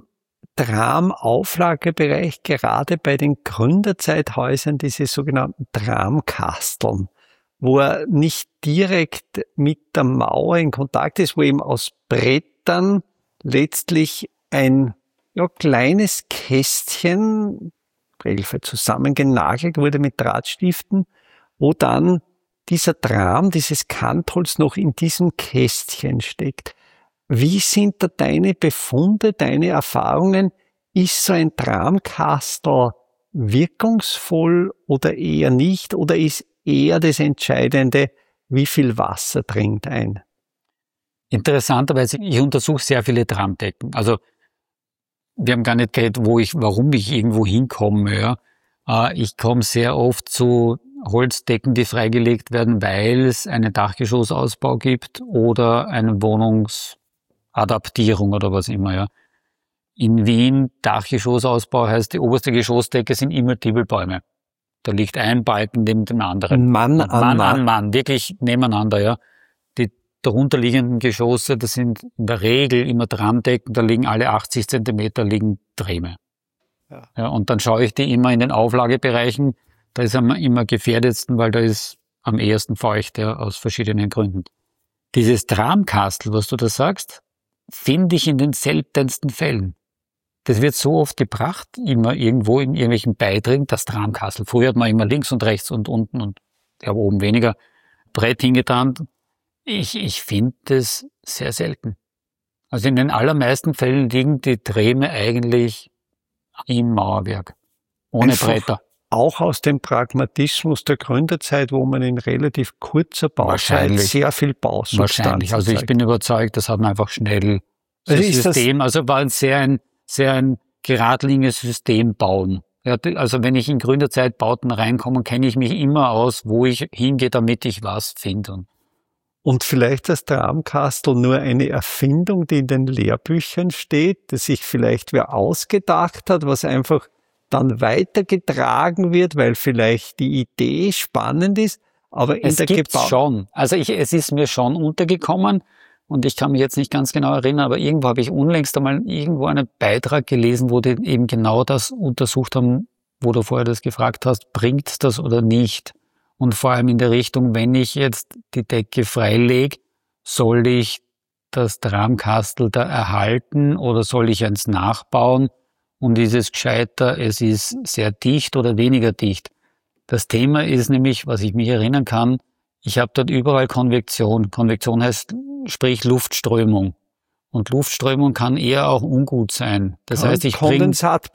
Tramauflagebereich, gerade bei den Gründerzeithäusern, diese sogenannten Tramkasteln, wo er nicht direkt mit der Mauer in Kontakt ist, wo eben aus Brettern letztlich ein kleines Kästchen, regelfrei zusammengenagelt wurde mit Drahtstiften, wo dann dieser Tram, dieses Kantholz noch in diesem Kästchen steckt. Wie sind da deine Befunde, deine Erfahrungen? Ist so ein Tramkastel wirkungsvoll oder eher nicht? Oder ist eher das Entscheidende, wie viel Wasser dringt ein? Interessanterweise, ich untersuche sehr viele Tramdecken. Also wir haben gar nicht geredet, warum ich irgendwo hinkomme. Ja. Ich komme sehr oft zu Holzdecken, die freigelegt werden, weil es einen Dachgeschossausbau gibt oder eine Wohnungsadaptierung oder was immer. Ja. In Wien, Dachgeschossausbau heißt, die oberste Geschossdecke sind immer Tiebelbäume. Da liegt ein Balken neben dem anderen. Mann an Mann, wirklich nebeneinander. Ja. Die darunterliegenden Geschosse, das sind in der Regel immer Tramdecken, da liegen alle 80 Zentimeter liegen Träme. Ja, und dann schaue ich die immer in den Auflagebereichen, da ist am immer gefährdetsten, weil da ist am ehesten feucht, ja, aus verschiedenen Gründen. Dieses Tramkastel, was du da sagst, finde ich in den seltensten Fällen. Das wird so oft gebracht, immer irgendwo in irgendwelchen Beiträgen, das Tramkastel. Früher hat man immer links und rechts und unten und ja, oben weniger Brett hingetan. Ich finde das sehr selten. Also in den allermeisten Fällen liegen die Träme eigentlich im Mauerwerk, ohne einfach Bretter. Auch aus dem Pragmatismus der Gründerzeit, wo man in relativ kurzer Bauzeit sehr viel Bausubstanz Wahrscheinlich. Also ich bin überzeugt, das hat man einfach schnell also das System, also war ein sehr ein geradliniges System bauen. Ja, also wenn ich in Gründerzeitbauten reinkomme, kenne ich mich immer aus, wo ich hingehe, damit ich was finde. Und vielleicht das Tramkastel nur eine Erfindung, die in den Lehrbüchern steht, dass sich vielleicht wer ausgedacht hat, was einfach dann weitergetragen wird, weil vielleicht die Idee spannend ist, aber in der Gebauung schon. Also es ist mir schon untergekommen und ich kann mich jetzt nicht ganz genau erinnern, aber irgendwo habe ich unlängst einmal irgendwo einen Beitrag gelesen, wo die eben genau das untersucht haben, wo du vorher das gefragt hast, bringt das oder nicht? Und vor allem in der Richtung, wenn ich jetzt die Decke freilege, soll ich das Tramkastel da erhalten oder soll ich eins nachbauen? Und ist es gescheiter, es ist sehr dicht oder weniger dicht? Das Thema ist nämlich, was ich mich erinnern kann, ich habe dort überall Konvektion. Konvektion heißt, sprich Luftströmung. Und Luftströmung kann eher auch ungut sein. Das heißt, ich bringe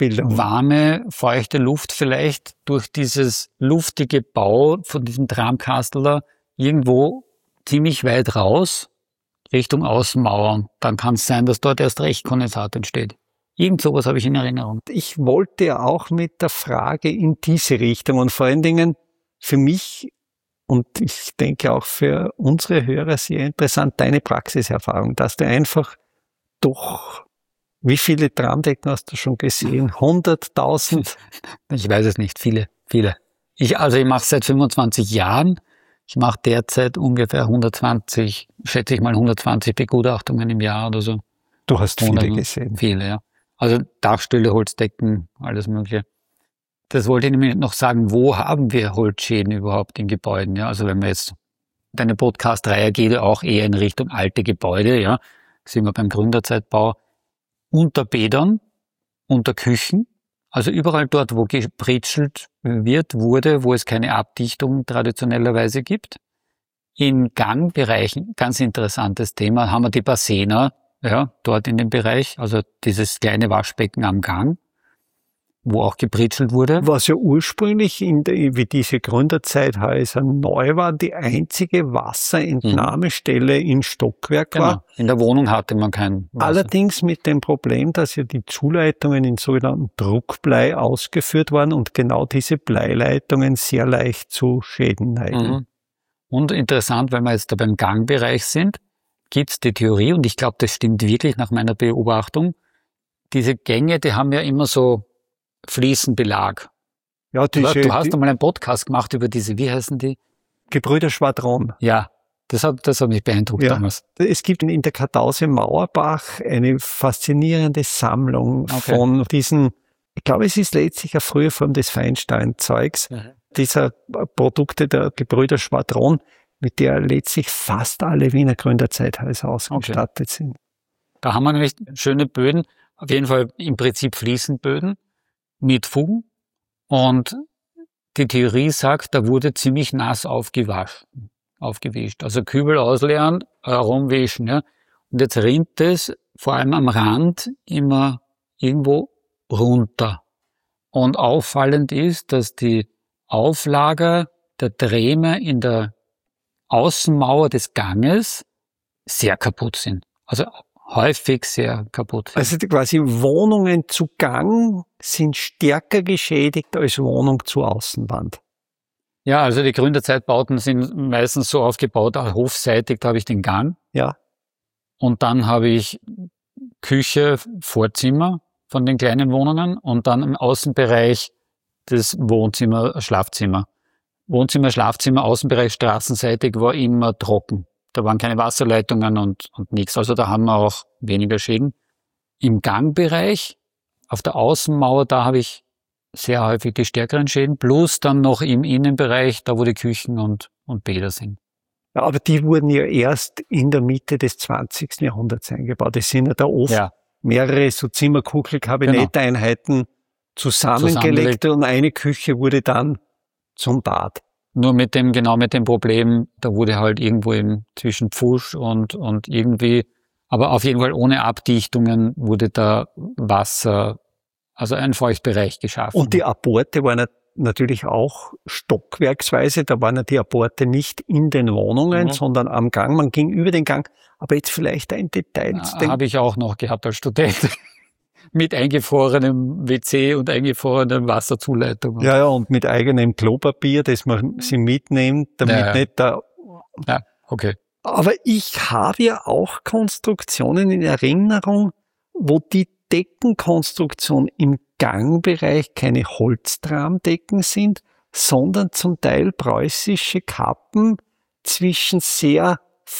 warme, feuchte Luft vielleicht durch dieses luftige Bau von diesem Tramkastel da irgendwo ziemlich weit raus, Richtung Außenmauer. Dann kann es sein, dass dort erst recht Kondensat entsteht. Irgend sowas habe ich in Erinnerung. Ich wollte ja auch mit der Frage in diese Richtung und vor allen Dingen für mich und ich denke auch für unsere Hörer sehr interessant, deine Praxiserfahrung, dass du einfach doch, wie viele Tramdecken hast du schon gesehen? 100.000? Ich weiß es nicht, viele. Ich mache seit 25 Jahren. Ich mache derzeit ungefähr 120 Begutachtungen im Jahr oder so. Du hast viele gesehen. Viele, ja. Also Dachstühle, Holzdecken, alles Mögliche. Das wollte ich nämlich noch sagen, wo haben wir Holzschäden überhaupt in Gebäuden? Ja, also wenn wir jetzt Deine Podcast-Reihe geht ja auch eher in Richtung alte Gebäude, ja. Sind wir beim Gründerzeitbau. Unter Bädern, unter Küchen, also überall dort, wo gebritschelt wurde, wo es keine Abdichtung traditionellerweise gibt. In Gangbereichen, ganz interessantes Thema, haben wir die Bassener, ja, dort in dem Bereich, also dieses kleine Waschbecken am Gang, wo auch gebritschelt wurde. Was ja ursprünglich wie diese Gründerzeit-Häuser neu war, die einzige Wasserentnahmestelle in Stockwerk war. In der Wohnung hatte man kein Wasser. Allerdings mit dem Problem, dass ja die Zuleitungen in sogenannten Druckblei ausgeführt waren und genau diese Bleileitungen sehr leicht zu Schäden neigen. Und interessant, wenn wir jetzt da beim Gangbereich sind, gibt es die Theorie, und ich glaube, das stimmt wirklich nach meiner Beobachtung, diese Gänge, die haben ja immer so Fliesenbelag. Ja, Du hast einmal einen Podcast gemacht über diese, wie heißen die? Gebrüder-Schwadron. Ja, das hat mich beeindruckt damals. Es gibt in der Kartause Mauerbach eine faszinierende Sammlung von diesen, ich glaube, es ist letztlich eine frühe Form des Feinstein-Zeugs, dieser Produkte der Gebrüder Schwadron, mit der letztlich fast alle Wiener Gründerzeithäuser ausgestattet sind. Da haben wir nämlich schöne Böden, auf jeden Fall im Prinzip Fliesenböden mit Fugen. Und die Theorie sagt, da wurde ziemlich nass aufgewischt. Also Kübel ausleeren, rumwischen. Ja. Und jetzt rinnt es vor allem am Rand immer irgendwo runter. Und auffallend ist, dass die Auflager der Dräme in der Außenmauer des Ganges sehr kaputt sind. Also häufig sehr kaputt sind. Also quasi Wohnungen zu Gang sind stärker geschädigt als Wohnung zur Außenwand. Ja, also die Gründerzeitbauten sind meistens so aufgebaut, hofseitig, da habe ich den Gang. Ja. Und dann habe ich Küche, Vorzimmer von den kleinen Wohnungen und dann im Außenbereich das Wohnzimmer, Schlafzimmer. Wohnzimmer, Schlafzimmer, Außenbereich straßenseitig war immer trocken. Da waren keine Wasserleitungen und nichts. Also da haben wir auch weniger Schäden. Im Gangbereich, auf der Außenmauer, da habe ich sehr häufig die stärkeren Schäden. Plus dann noch im Innenbereich, da wo die Küchen und Bäder sind. Ja, aber die wurden ja erst in der Mitte des 20. Jahrhunderts eingebaut. Es sind ja da oft mehrere so Zimmerkuchel-Kabinett-Einheiten zusammengelegt und eine Küche wurde dann zum Bad. Nur mit dem Problem, da wurde halt irgendwo zwischen Pfusch und irgendwie, aber auf jeden Fall ohne Abdichtungen wurde da Wasser, also ein Feuchtbereich geschaffen. Und die Apporte waren natürlich auch stockwerksweise, da waren ja die Apporte nicht in den Wohnungen, sondern am Gang, man ging über den Gang, aber jetzt vielleicht ein Detail. Habe ich auch noch gehabt als Student. Mit eingefrorenem WC und eingefrorenem Wasserzuleitung. Ja, und mit eigenem Klopapier, das man sie mitnimmt, damit nicht da... Ja, okay. Aber ich habe ja auch Konstruktionen in Erinnerung, wo die Deckenkonstruktion im Gangbereich keine Holztrahmdecken sind, sondern zum Teil preußische Kappen zwischen sehr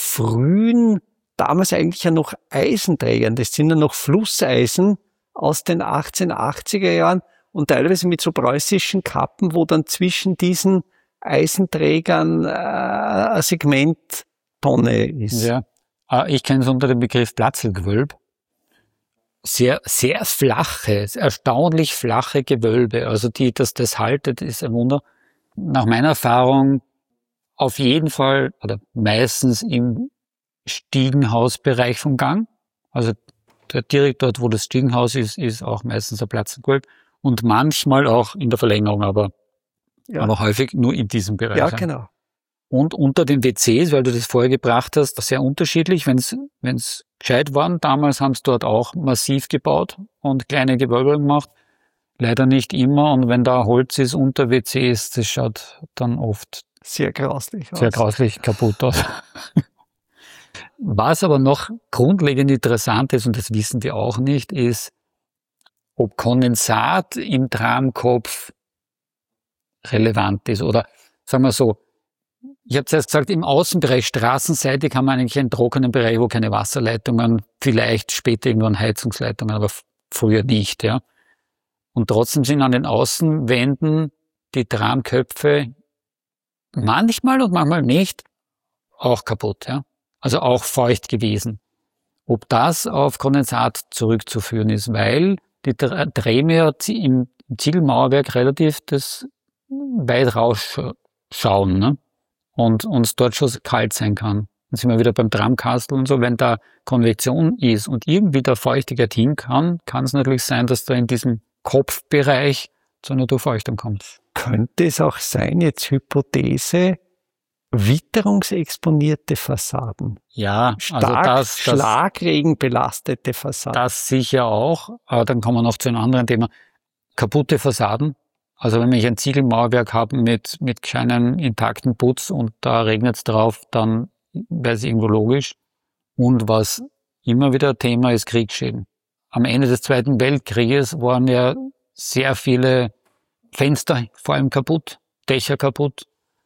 frühen, damals eigentlich ja noch Eisenträgern, das sind ja noch Flusseisen aus den 1880er Jahren und teilweise mit so preußischen Kappen, wo dann zwischen diesen Eisenträgern ein Segmenttonne ist. Ja, ich kenne es unter dem Begriff Platzelgewölb. Sehr, sehr flache, erstaunlich flache Gewölbe. Also das haltet, ist ein Wunder. Nach meiner Erfahrung auf jeden Fall oder meistens im Stiegenhausbereich vom Gang. Also direkt dort, wo das Stiegenhaus ist auch meistens ein Platzengold. Und manchmal auch in der Verlängerung, aber häufig nur in diesem Bereich. Ja, genau. Und unter den WCs, weil du das vorher gebracht hast, sehr unterschiedlich. Wenn's gescheit waren, damals haben sie dort auch massiv gebaut und kleine Gewölbe gemacht. Leider nicht immer. Und wenn da Holz ist unter WCs, das schaut dann oft sehr grauslich kaputt aus. Was aber noch grundlegend interessant ist, und das wissen wir auch nicht, ist, ob Kondensat im Tramkopf relevant ist. Oder sagen wir so, ich habe zuerst gesagt, im Außenbereich straßenseitig haben wir eigentlich einen trockenen Bereich, wo keine Wasserleitungen, vielleicht später irgendwann Heizungsleitungen, aber früher nicht. Ja. Und trotzdem sind an den Außenwänden die Tramköpfe manchmal und manchmal nicht auch kaputt, ja. Also auch feucht gewesen. Ob das auf Kondensat zurückzuführen ist, weil die Drähme ja im Ziegelmauerwerk relativ das weit rausschauen, ne? Und dort schon kalt sein kann. Dann sind wir wieder beim Tramkastel und so. Wenn da Konvektion ist und irgendwie der Feuchtigkeit hin kann es natürlich sein, dass da in diesem Kopfbereich zu einer Durchfeuchtung kommt. Könnte es auch sein, jetzt Hypothese, witterungsexponierte Fassaden? Ja, Stark also Schlagregen belastete Fassaden. Das sicher auch. Aber dann kommen wir noch zu einem anderen Thema. Kaputte Fassaden. Also wenn ich ein Ziegelmauerwerk habe mit keinem intakten Putz und da regnet es drauf, dann wäre es irgendwo logisch. Und was immer wieder Thema ist, Kriegsschäden. Am Ende des Zweiten Weltkrieges waren ja sehr viele Fenster vor allem kaputt, Dächer kaputt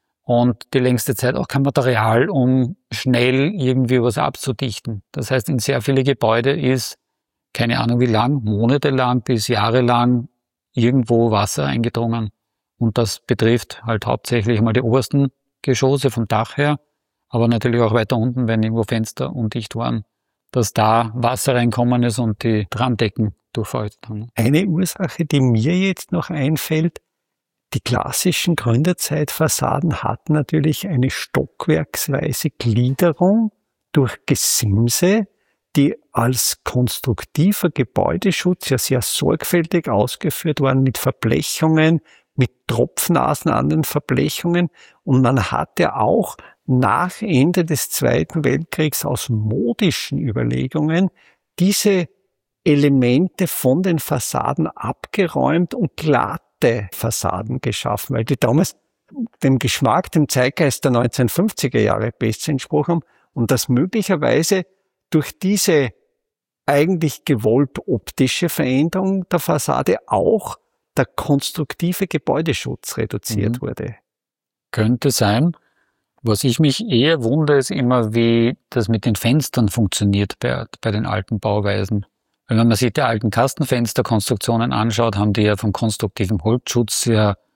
und die längste Zeit auch kein Material, um schnell irgendwie was abzudichten. Das heißt, in sehr viele Gebäude ist, keine Ahnung wie lang, monatelang bis jahrelang irgendwo Wasser eingedrungen. Und das betrifft halt hauptsächlich mal die obersten Geschosse vom Dach her, aber natürlich auch weiter unten, wenn irgendwo Fenster undicht waren, dass da Wasser reinkommen ist und die Tramdecken durchfeuchtet haben. Eine Ursache, die mir jetzt noch einfällt, die klassischen Gründerzeitfassaden hatten natürlich eine stockwerksweise Gliederung durch Gesimse, die als konstruktiver Gebäudeschutz ja sehr sorgfältig ausgeführt waren mit Verblechungen, mit Tropfnasen an den Verblechungen. Und man hatte auch nach Ende des Zweiten Weltkriegs aus modischen Überlegungen diese Elemente von den Fassaden abgeräumt und glatte Fassaden geschaffen, weil die damals dem Geschmack, dem Zeitgeist der 1950er Jahre besser entsprochen haben und das möglicherweise durch diese eigentlich gewollt optische Veränderung der Fassade auch der konstruktive Gebäudeschutz reduziert wurde. Könnte sein. Was ich mich eher wundere, ist immer, wie das mit den Fenstern funktioniert bei den alten Bauweisen. Weil wenn man sich die alten Kastenfensterkonstruktionen anschaut, haben die ja vom konstruktiven Holzschutz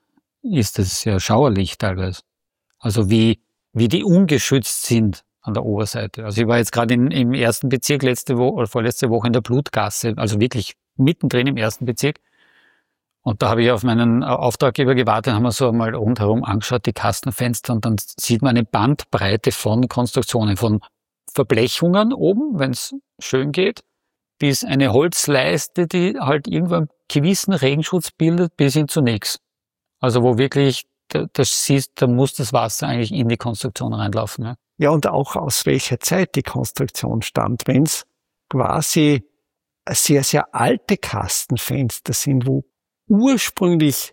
ist das ja schauerlich teilweise. Also wie die ungeschützt sind an der Oberseite. Also ich war jetzt gerade im ersten Bezirk letzte Woche oder vorletzte Woche in der Blutgasse, also wirklich mittendrin im ersten Bezirk. Und da habe ich auf meinen Auftraggeber gewartet, haben wir so mal rundherum angeschaut, die Kastenfenster, und dann sieht man eine Bandbreite von Konstruktionen, von Verblechungen oben, wenn es schön geht, bis eine Holzleiste, die halt irgendwo einen gewissen Regenschutz bildet, bis hin zu nichts. Also wo wirklich, das siehst, da muss das Wasser eigentlich in die Konstruktion reinlaufen. Ja, ja, und auch aus welcher Zeit die Konstruktion stammt. Wenn es quasi sehr, sehr alte Kastenfenster sind, wo ursprünglich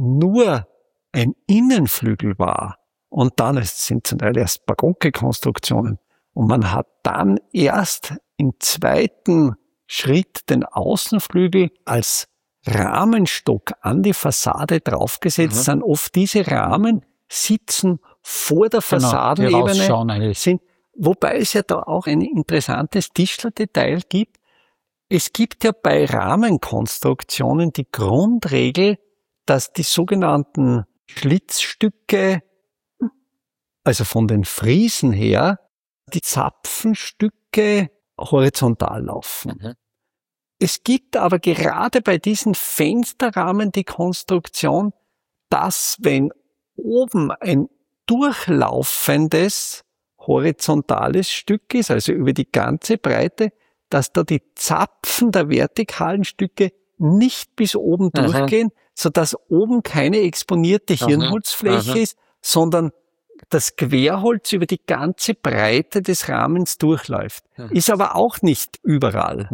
nur ein Innenflügel war und dann, es sind zum Teil erst barocke Konstruktionen, und man hat dann erst im zweiten Schritt den Außenflügel als Rahmenstock an die Fassade draufgesetzt, sind oft diese Rahmen sitzen vor der Fassadenebene, wobei es ja da auch ein interessantes Tischlerdetail gibt. Es gibt ja bei Rahmenkonstruktionen die Grundregel, dass die sogenannten Schlitzstücke, also von den Friesen her, die Zapfenstücke horizontal laufen. Es gibt aber gerade bei diesen Fensterrahmen die Konstruktion, dass wenn oben ein durchlaufendes horizontales Stück ist, also über die ganze Breite, dass da die Zapfen der vertikalen Stücke nicht bis oben durchgehen, sodass oben keine exponierte Hirnholzfläche ist, sondern das Querholz über die ganze Breite des Rahmens durchläuft. Ist aber auch nicht überall.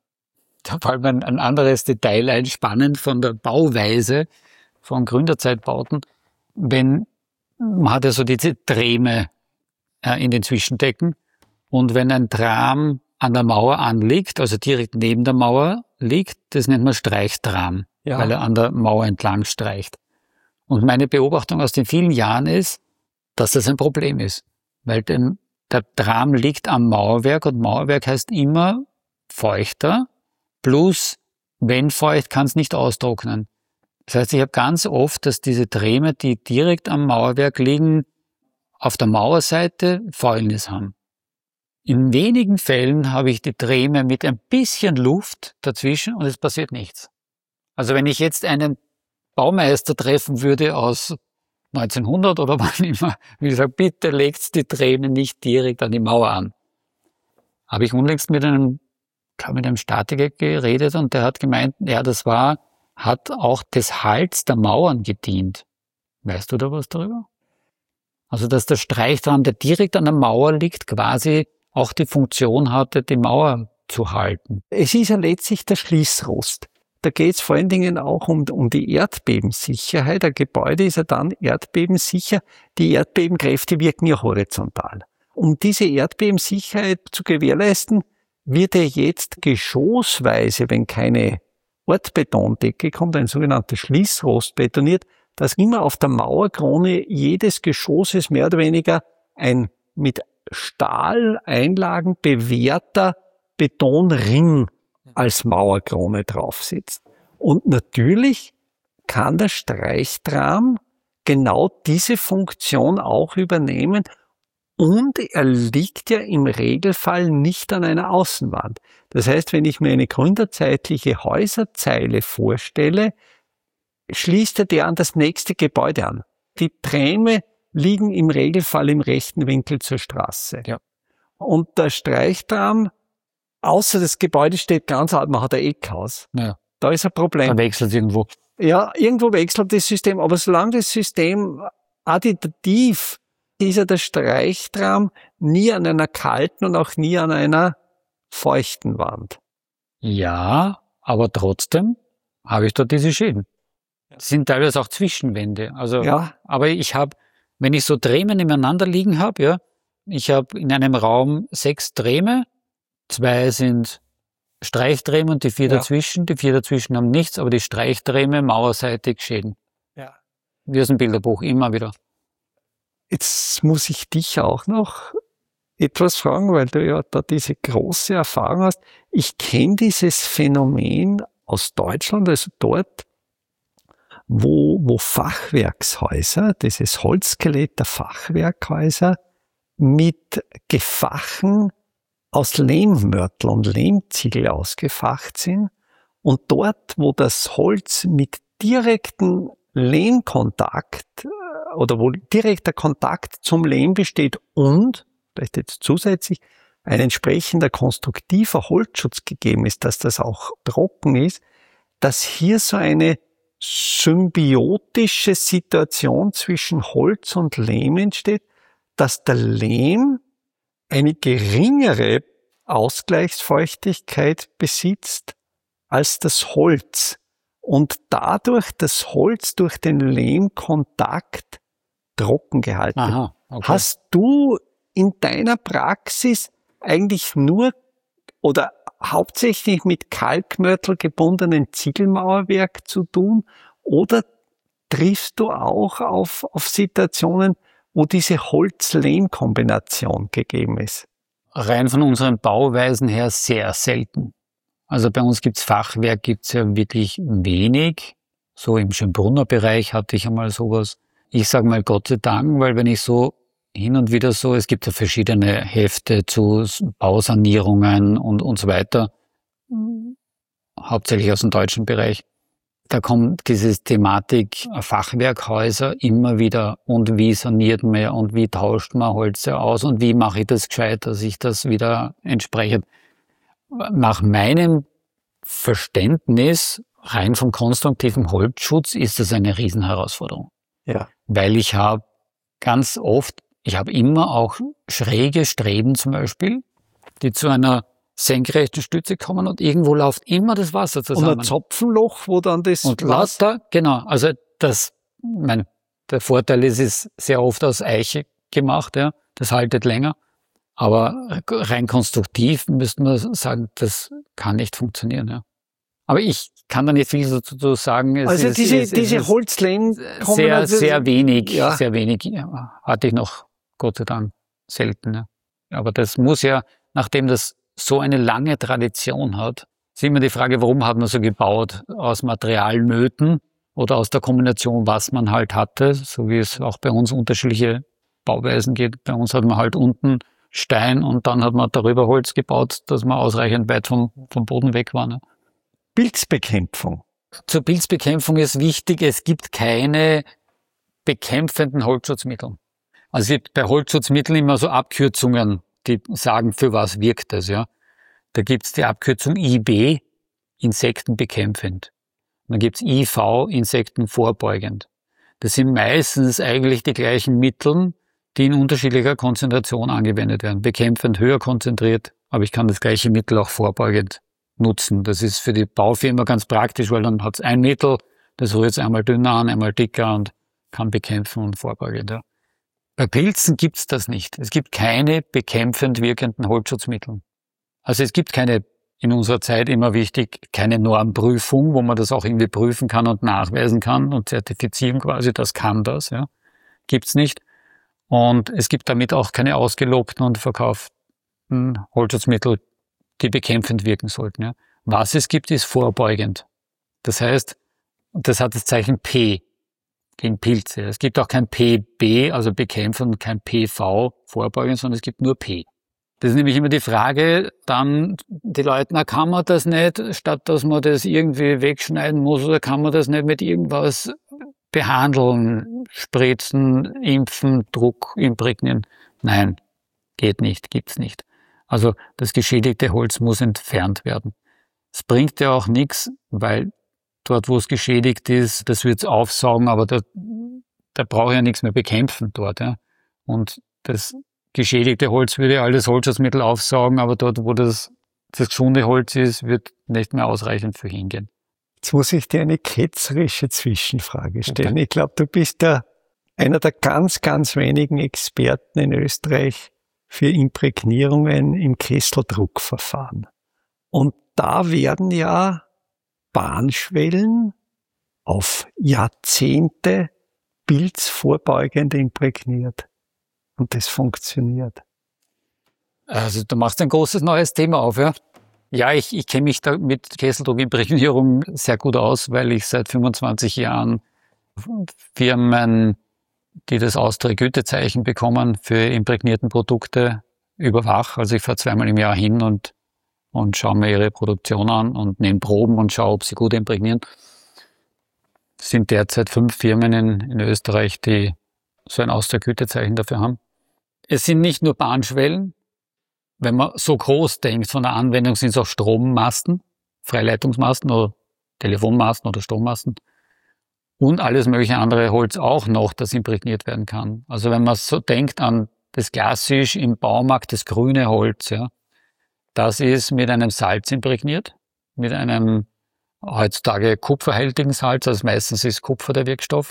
Da fällt mir ein anderes Detail ein, spannend von der Bauweise von Gründerzeitbauten. Man hat ja so diese Drähme in den Zwischendecken, und wenn ein Tram an der Mauer anliegt, also direkt neben der Mauer liegt, das nennt man Streichtram, weil er an der Mauer entlang streicht. Und meine Beobachtung aus den vielen Jahren ist, dass das ein Problem ist, weil der Tram liegt am Mauerwerk und Mauerwerk heißt immer feuchter, plus wenn feucht, kann es nicht austrocknen. Das heißt, ich habe ganz oft, dass diese Träme, die direkt am Mauerwerk liegen, auf der Mauerseite Fäulnis haben. In wenigen Fällen habe ich die Treme mit ein bisschen Luft dazwischen und es passiert nichts. Also wenn ich jetzt einen Baumeister treffen würde aus 1900 oder wann immer, wie gesagt, bitte legt die Treme nicht direkt an die Mauer an. Habe ich unlängst mit einem Statiker geredet und der hat gemeint, ja, hat auch des Halts der Mauern gedient. Weißt du da was darüber? Also, dass der Streichtrahmen, der direkt an der Mauer liegt, quasi auch die Funktion hatte, die Mauer zu halten. Es ist ja letztlich der Schließrost. Da geht es vor allen Dingen auch um die Erdbebensicherheit. Ein Gebäude ist ja dann erdbebensicher. Die Erdbebenkräfte wirken ja horizontal. Um diese Erdbebensicherheit zu gewährleisten, wird ja jetzt geschossweise, wenn keine Ortbetondecke kommt, ein sogenannter Schließrost betoniert, dass immer auf der Mauerkrone jedes Geschosses mehr oder weniger ein mit Stahleinlagen bewehrter Betonring als Mauerkrone drauf sitzt. Und natürlich kann der Streichtrahm genau diese Funktion auch übernehmen und er liegt ja im Regelfall nicht an einer Außenwand. Das heißt, wenn ich mir eine gründerzeitliche Häuserzeile vorstelle, schließt er der an das nächste Gebäude an. Die Träme liegen im Regelfall im rechten Winkel zur Straße. Ja. Und der Streichtrahm, außer das Gebäude steht ganz alt, man hat ein Eckhaus. Ja. Da ist ein Problem. Da wechselt es irgendwo. Ja, irgendwo wechselt das System, aber solange das System additiv ist ja der Streichtrahm nie an einer kalten und auch nie an einer feuchten Wand. Ja, aber trotzdem habe ich dort diese Schäden. Das sind teilweise auch Zwischenwände. Also, Ja. Aber wenn ich so Träme nebeneinander liegen habe, ja, ich habe in einem Raum 6 Träme, 2 sind Streichträme und die 4 dazwischen. Die 4 dazwischen haben nichts, aber die Streichträme mauerseitig Schäden. Ja. Wie aus dem Bilderbuch, immer wieder. Jetzt muss ich dich auch noch etwas fragen, weil du ja da diese große Erfahrung hast. Ich kenne dieses Phänomen aus Deutschland, also dort, wo Fachwerkshäuser, dieses Holzskelett der Fachwerkhäuser mit Gefachen aus Lehmmörtel und Lehmziegel ausgefacht sind und dort, wo das Holz mit direktem Lehmkontakt oder wo direkter Kontakt zum Lehm besteht und, vielleicht jetzt zusätzlich, ein entsprechender konstruktiver Holzschutz gegeben ist, dass das auch trocken ist, dass hier so eine symbiotische Situation zwischen Holz und Lehm entsteht, dass der Lehm eine geringere Ausgleichsfeuchtigkeit besitzt als das Holz und dadurch das Holz durch den Lehmkontakt trocken gehalten. Aha, okay. Hast du in deiner Praxis eigentlich nur oder hauptsächlich mit Kalkmörtel gebundenen Ziegelmauerwerk zu tun oder triffst du auch auf Situationen, wo diese Holz-Lehm-Kombination gegeben ist? Rein von unseren Bauweisen her sehr selten. Also bei uns gibt's Fachwerk, gibt's ja wirklich wenig. So im Schönbrunner Bereich hatte ich einmal sowas. Ich sage mal Gott sei Dank, weil wenn ich so hin und wieder so, es gibt ja verschiedene Hefte zu Bausanierungen und so weiter, hauptsächlich aus dem deutschen Bereich. Da kommt diese Thematik Fachwerkhäuser immer wieder und wie saniert man und wie tauscht man Holze aus und wie mache ich das gescheit, dass ich das wieder entsprechend. Nach meinem Verständnis, rein vom konstruktiven Holzschutz, ist das eine Riesenherausforderung. Ja. Weil ich habe immer auch schräge Streben zum Beispiel, die zu einer senkrechten Stütze kommen und irgendwo läuft immer das Wasser zusammen. Und ein Zapfenloch, wo dann das und lauter, genau, also der Vorteil ist, es ist sehr oft aus Eiche gemacht, ja, das haltet länger, aber rein konstruktiv müsste man sagen, das kann nicht funktionieren, ja. Aber ich kann da nicht viel dazu sagen. Diese Holz-Lehm-Kombination. Sehr wenig Ja. hatte ich noch, Gott sei Dank, selten, ja. Aber das muss ja, nachdem das so eine lange Tradition hat, ist immer die Frage, warum hat man so gebaut? Aus Materialnöten oder aus der Kombination, was man halt hatte, so wie es auch bei uns unterschiedliche Bauweisen geht. Bei uns hat man halt unten Stein und dann hat man darüber Holz gebaut, dass man ausreichend weit vom Boden weg war. Ne? Pilzbekämpfung. Zur Pilzbekämpfung ist wichtig, es gibt keine bekämpfenden Holzschutzmittel. Also es gibt bei Holzschutzmitteln immer so Abkürzungen, die sagen, für was wirkt das. Ja? Da gibt's die Abkürzung IB, insektenbekämpfend. Und dann gibt's IV, insektenvorbeugend. Das sind meistens eigentlich die gleichen Mittel, die in unterschiedlicher Konzentration angewendet werden. Bekämpfend höher konzentriert, aber ich kann das gleiche Mittel auch vorbeugend nutzen. Das ist für die Baufirma ganz praktisch, weil dann hat's ein Mittel, das rührt es einmal dünner an, einmal dicker und kann bekämpfen und vorbeugend. Ja. Bei Pilzen gibt's das nicht. Es gibt keine bekämpfend wirkenden Holzschutzmittel. Also es gibt keine, in unserer Zeit immer wichtig, keine Normprüfung, wo man das auch irgendwie prüfen kann und nachweisen kann und zertifizieren quasi, das kann das. Ja. Gibt's nicht. Und es gibt damit auch keine ausgelobten und verkauften Holzschutzmittel, die bekämpfend wirken sollten. Ja. Was es gibt, ist vorbeugend. Das heißt, das hat das Zeichen P gegen Pilze. Es gibt auch kein PB, also bekämpfend, und kein PV, vorbeugend, sondern es gibt nur P. Das ist nämlich immer die Frage, dann die Leute, na, kann man das nicht, statt dass man das irgendwie wegschneiden muss, oder kann man das nicht mit irgendwas behandeln, spritzen, impfen, Druck, imprägnieren? Nein, geht nicht, gibt's nicht. Also das geschädigte Holz muss entfernt werden. Es bringt ja auch nichts, weil dort, wo es geschädigt ist, das wird's aufsaugen, aber da brauche ich ja nichts mehr bekämpfen dort. Ja. Und das geschädigte Holz würde alles Holzschutzmittel aufsaugen, aber dort, wo das gesunde Holz ist, wird nicht mehr ausreichend für hingehen. Jetzt muss ich dir eine ketzerische Zwischenfrage stellen. Okay. Ich glaube, du bist ja einer der ganz, ganz wenigen Experten in Österreich für Imprägnierungen im Kesseldruckverfahren. Und da werden ja Bahnschwellen auf Jahrzehnte pilzvorbeugend imprägniert. Und das funktioniert. Also du machst ein großes neues Thema auf, ja? Ja, ich kenne mich da mit Kesseldruckimprägnierung sehr gut aus, weil ich seit 25 Jahren Firmen, die das Austria-Gütezeichen bekommen für imprägnierten Produkte, überwache. Also ich fahre zweimal im Jahr hin und schaue mir ihre Produktion an und nehme Proben und schaue, ob sie gut imprägnieren. Es sind derzeit 5 Firmen in Österreich, die so ein Austria-Gütezeichen dafür haben. Es sind nicht nur Bahnschwellen. Wenn man so groß denkt von der Anwendung, sind es auch Strommasten, Freileitungsmasten oder Telefonmasten oder Strommasten und alles mögliche andere Holz auch noch, das imprägniert werden kann. Also wenn man so denkt an das klassisch im Baumarkt, das grüne Holz, ja, das ist mit einem Salz imprägniert, mit einem heutzutage kupferhaltigen Salz, also meistens ist Kupfer der Wirkstoff.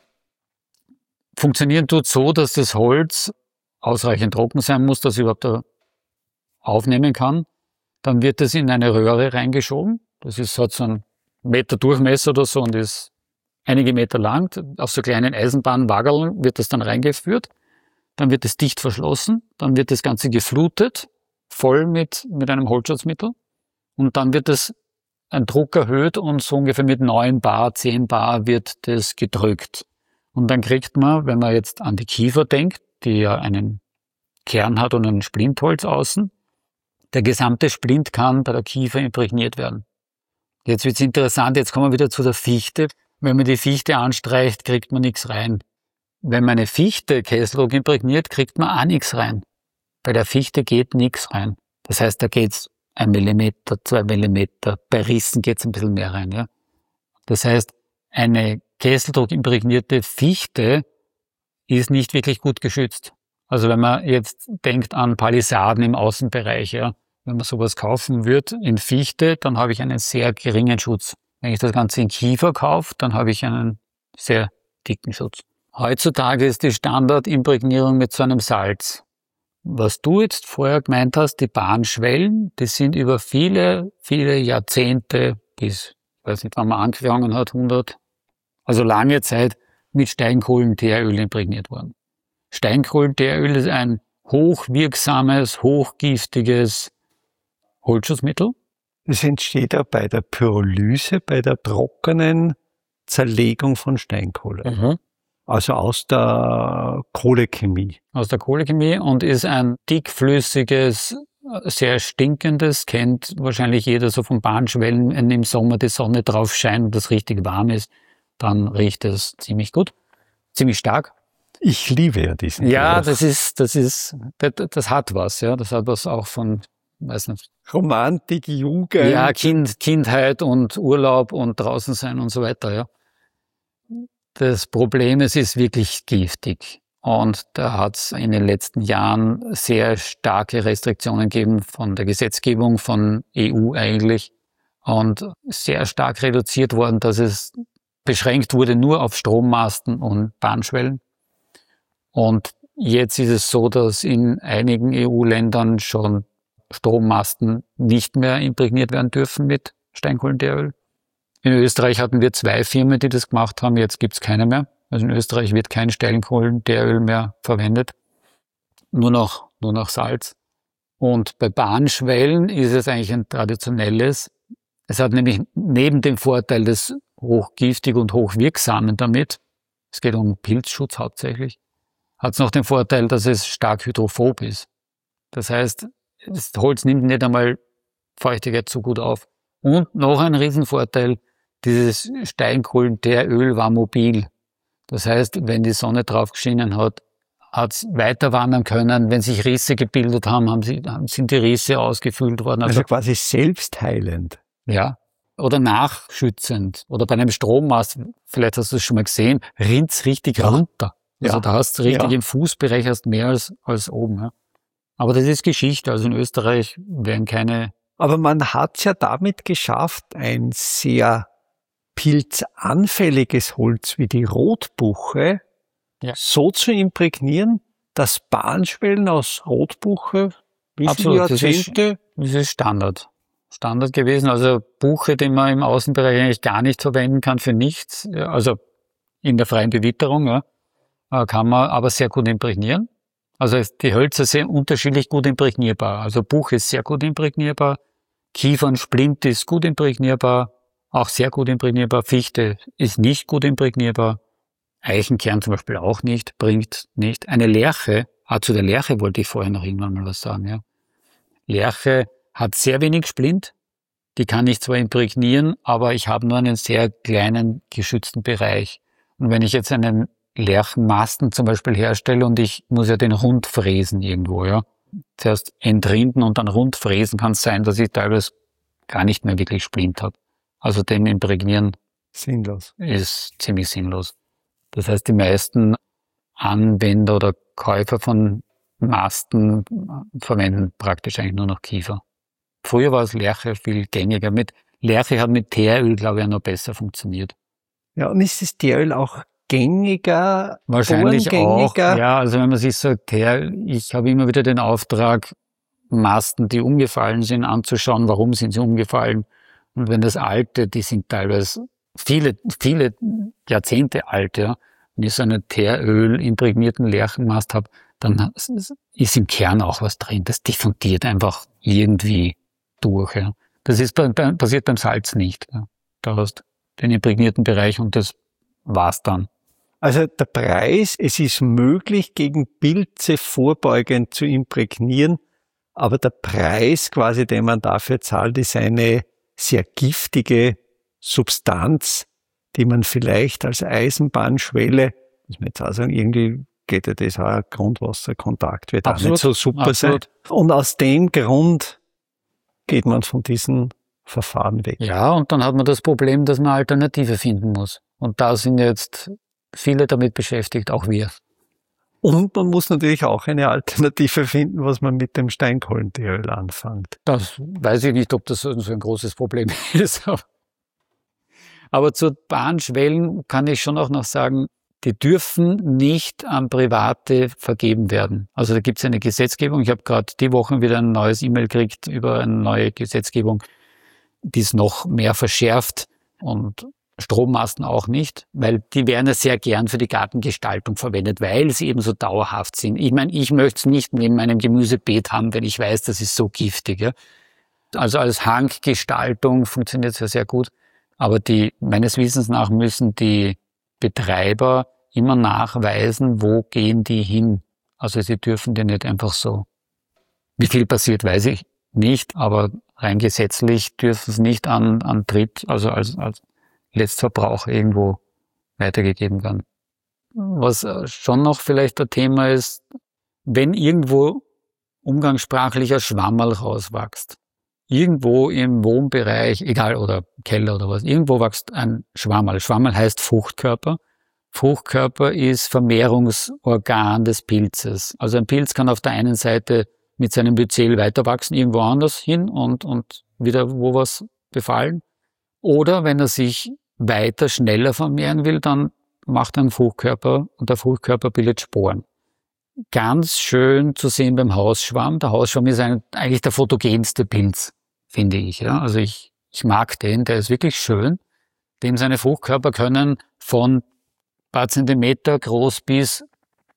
Funktionieren tut so, dass das Holz ausreichend trocken sein muss, dass es überhaupt aufnehmen kann. Dann wird es in eine Röhre reingeschoben. Das hat so einen Meter Durchmesser oder so und ist einige Meter lang. Auf so kleinen Eisenbahnwaggeln wird das dann reingeführt. Dann wird es dicht verschlossen. Dann wird das Ganze geflutet, voll mit einem Holzschutzmittel. Und dann wird ein Druck erhöht und so ungefähr mit 9 Bar, 10 Bar wird das gedrückt. Und dann kriegt man, wenn man jetzt an die Kiefer denkt, die ja einen Kern hat und ein Splintholz außen, der gesamte Splint kann bei der Kiefer imprägniert werden. Jetzt wird's interessant, jetzt kommen wir wieder zu der Fichte. Wenn man die Fichte anstreicht, kriegt man nichts rein. Wenn man eine Fichte Kesseldruck imprägniert, kriegt man auch nichts rein. Bei der Fichte geht nichts rein. Das heißt, da geht's 1 Millimeter, 2 Millimeter. Bei Rissen geht's ein bisschen mehr rein. Ja. Das heißt, eine Kesseldruck imprägnierte Fichte ist nicht wirklich gut geschützt. Also wenn man jetzt denkt an Palisaden im Außenbereich, ja, wenn man sowas kaufen wird in Fichte, dann habe ich einen sehr geringen Schutz. Wenn ich das Ganze in Kiefer kaufe, dann habe ich einen sehr dicken Schutz. Heutzutage ist die Standardimprägnierung mit so einem Salz. Was du jetzt vorher gemeint hast, die Bahnschwellen, die sind über viele, viele Jahrzehnte bis, ich weiß nicht, wann man angefangen hat, 100, also lange Zeit mit Steinkohlenteeröl imprägniert worden. Steinkohlenteeröl ist ein hochwirksames, hochgiftiges Holzschutzmittel. Es entsteht auch bei der Pyrolyse, bei der trockenen Zerlegung von Steinkohle. Mhm. Also aus der Kohlechemie. Aus der Kohlechemie und ist ein dickflüssiges, sehr stinkendes, kennt wahrscheinlich jeder so von Bahnschwellen, wenn im Sommer die Sonne drauf scheint und das richtig warm ist, dann riecht es ziemlich gut, ziemlich stark. Ich liebe ja diesen Ja, Geruch. das hat was, ja, das hat was auch von, weiß nicht. Romantik, Jugend. Ja, Kindheit und Urlaub und draußen sein und so weiter, ja. Das Problem, es ist wirklich giftig. Und da hat es in den letzten Jahren sehr starke Restriktionen gegeben von der Gesetzgebung, von EU eigentlich. Und sehr stark reduziert worden, dass es beschränkt wurde nur auf Strommasten und Bahnschwellen. Und jetzt ist es so, dass in einigen EU-Ländern schon Strommasten nicht mehr imprägniert werden dürfen mit Steinkohlenteeröl. In Österreich hatten wir 2 Firmen, die das gemacht haben, jetzt gibt's keine mehr. Also in Österreich wird kein Steinkohlenteeröl mehr verwendet, nur noch Salz. Und bei Bahnschwellen ist es eigentlich ein traditionelles. Es hat nämlich neben dem Vorteil des hochgiftig und hochwirksamen damit, es geht um Pilzschutz hauptsächlich, hat es noch den Vorteil, dass es stark hydrophob ist. Das heißt, das Holz nimmt nicht einmal Feuchtigkeit so gut auf. Und noch ein Riesenvorteil, dieses Steinkohlenteeröl war mobil. Das heißt, wenn die Sonne drauf geschienen hat, hat es weiter wandern können. Wenn sich Risse gebildet haben, sind die Risse ausgefüllt worden. Also quasi selbstheilend. Ja. Oder nachschützend. Oder bei einem Strommast, vielleicht hast du es schon mal gesehen, rinnt's richtig runter. Also da hast du richtig im Fußbereich hast mehr als oben. Ja. Aber das ist Geschichte. Also in Österreich werden keine... Aber man hat es ja damit geschafft, ein sehr pilzanfälliges Holz wie die Rotbuche so zu imprägnieren, dass Bahnschwellen aus Rotbuche wie viele Jahrzehnte... Das ist Standard gewesen. Also Buche, die man im Außenbereich eigentlich gar nicht verwenden kann für nichts, also in der freien Bewitterung, kann man aber sehr gut imprägnieren. Also die Hölzer sind unterschiedlich gut imprägnierbar. Also Buche ist sehr gut imprägnierbar, Kiefernsplint ist gut imprägnierbar, auch sehr gut imprägnierbar, Fichte ist nicht gut imprägnierbar, Eichenkern zum Beispiel auch nicht, bringt nicht. Eine Lärche, zu der Lärche wollte ich vorher noch irgendwann mal was sagen, ja. Lärche hat sehr wenig Splint, die kann ich zwar imprägnieren, aber ich habe nur einen sehr kleinen geschützten Bereich. Und wenn ich jetzt einen Lärchenmasten zum Beispiel herstelle und ich muss ja den rund fräsen irgendwo, ja. Zuerst entrinden und dann rund fräsen, kann es sein, dass ich teilweise gar nicht mehr wirklich Splint habe. Also den imprägnieren sinnlos. Ist ziemlich sinnlos. Das heißt, die meisten Anwender oder Käufer von Masten verwenden praktisch eigentlich nur noch Kiefer. Früher war es Lärche viel gängiger. Lärche hat mit Teeröl, glaube ich, auch noch besser funktioniert. Ja, und ist das Teeröl auch gängiger? Wahrscheinlich auch. Ja, also wenn man sich sagt, ich habe immer wieder den Auftrag, Masten, die umgefallen sind, anzuschauen, warum sind sie umgefallen. Und wenn das alte, die sind teilweise viele Jahrzehnte alt, ja. Wenn ich so einen Teeröl imprägnierten Lärchenmast habe, dann ist im Kern auch was drin. Das diffundiert einfach irgendwie durch. Ja. Das ist passiert beim Salz nicht. Ja. Da hast du den imprägnierten Bereich und das war's dann. Also der Preis, es ist möglich, gegen Pilze vorbeugend zu imprägnieren, aber der Preis quasi, den man dafür zahlt, ist eine sehr giftige Substanz, die man vielleicht als Eisenbahnschwelle, muss man jetzt auch sagen, irgendwie geht ja das auch, Grundwasserkontakt wird auch nicht so super sein. Und aus dem Grund geht man von diesen Verfahren weg. Ja, und dann hat man das Problem, dass man Alternative finden muss. Und da sind jetzt viele damit beschäftigt, auch wir. Und man muss natürlich auch eine Alternative finden, was man mit dem Steinkohlenteeröl anfängt. Das weiß ich nicht, ob das so ein großes Problem ist. Aber zu Bahnschwellen kann ich schon auch noch sagen, die dürfen nicht an Private vergeben werden. Also da gibt es eine Gesetzgebung. Ich habe gerade die Woche wieder ein neues E-Mail gekriegt über eine neue Gesetzgebung, die es noch mehr verschärft und Strommasten auch nicht, weil die werden ja sehr gern für die Gartengestaltung verwendet, weil sie eben so dauerhaft sind. Ich meine, ich möchte es nicht neben meinem Gemüsebeet haben, wenn ich weiß, das ist so giftig. Ja. Also als Hanggestaltung funktioniert es ja sehr gut, aber meines Wissens nach müssen die Betreiber immer nachweisen, wo gehen die hin. Also sie dürfen die nicht einfach so. Wie viel passiert, weiß ich nicht, aber rein gesetzlich dürfen es nicht an Dritt, also als Letztverbrauch irgendwo weitergegeben werden. Was schon noch vielleicht ein Thema ist, wenn irgendwo umgangssprachlicher Schwammerl rauswächst, irgendwo im Wohnbereich, egal, oder Keller oder was, irgendwo wächst ein Schwammerl. Schwammerl heißt Fruchtkörper. Fruchtkörper ist Vermehrungsorgan des Pilzes. Also ein Pilz kann auf der einen Seite mit seinem Myzel weiter wachsen, irgendwo anders hin und wieder wo was befallen. Oder wenn er sich weiter, schneller vermehren will, dann macht er einen Fruchtkörper und der Fruchtkörper bildet Sporen. Ganz schön zu sehen beim Hausschwamm. Der Hausschwamm ist eigentlich der photogenste Pilz, finde ich. Ja? Also ich mag den, der ist wirklich schön. Dem seine Fruchtkörper können von paar Zentimeter groß bis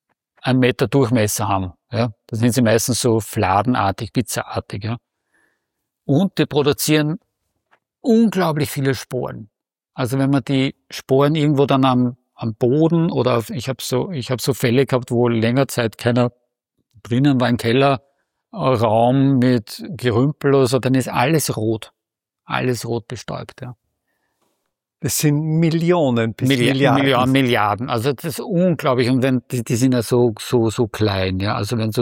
1 Meter Durchmesser haben. Ja? Da sind sie meistens so fladenartig, pizzaartig. Ja? Und die produzieren unglaublich viele Sporen. Also wenn man die Sporen irgendwo dann am Boden oder ich habe so Fälle gehabt, wo länger Zeit keiner drinnen war im Keller, Raum mit Gerümpel oder so, dann ist alles rot bestäubt. Ja. Das sind Millionen bis Milliarden. Milliarden. Also das ist unglaublich. Und wenn die sind ja so klein, ja. Also wenn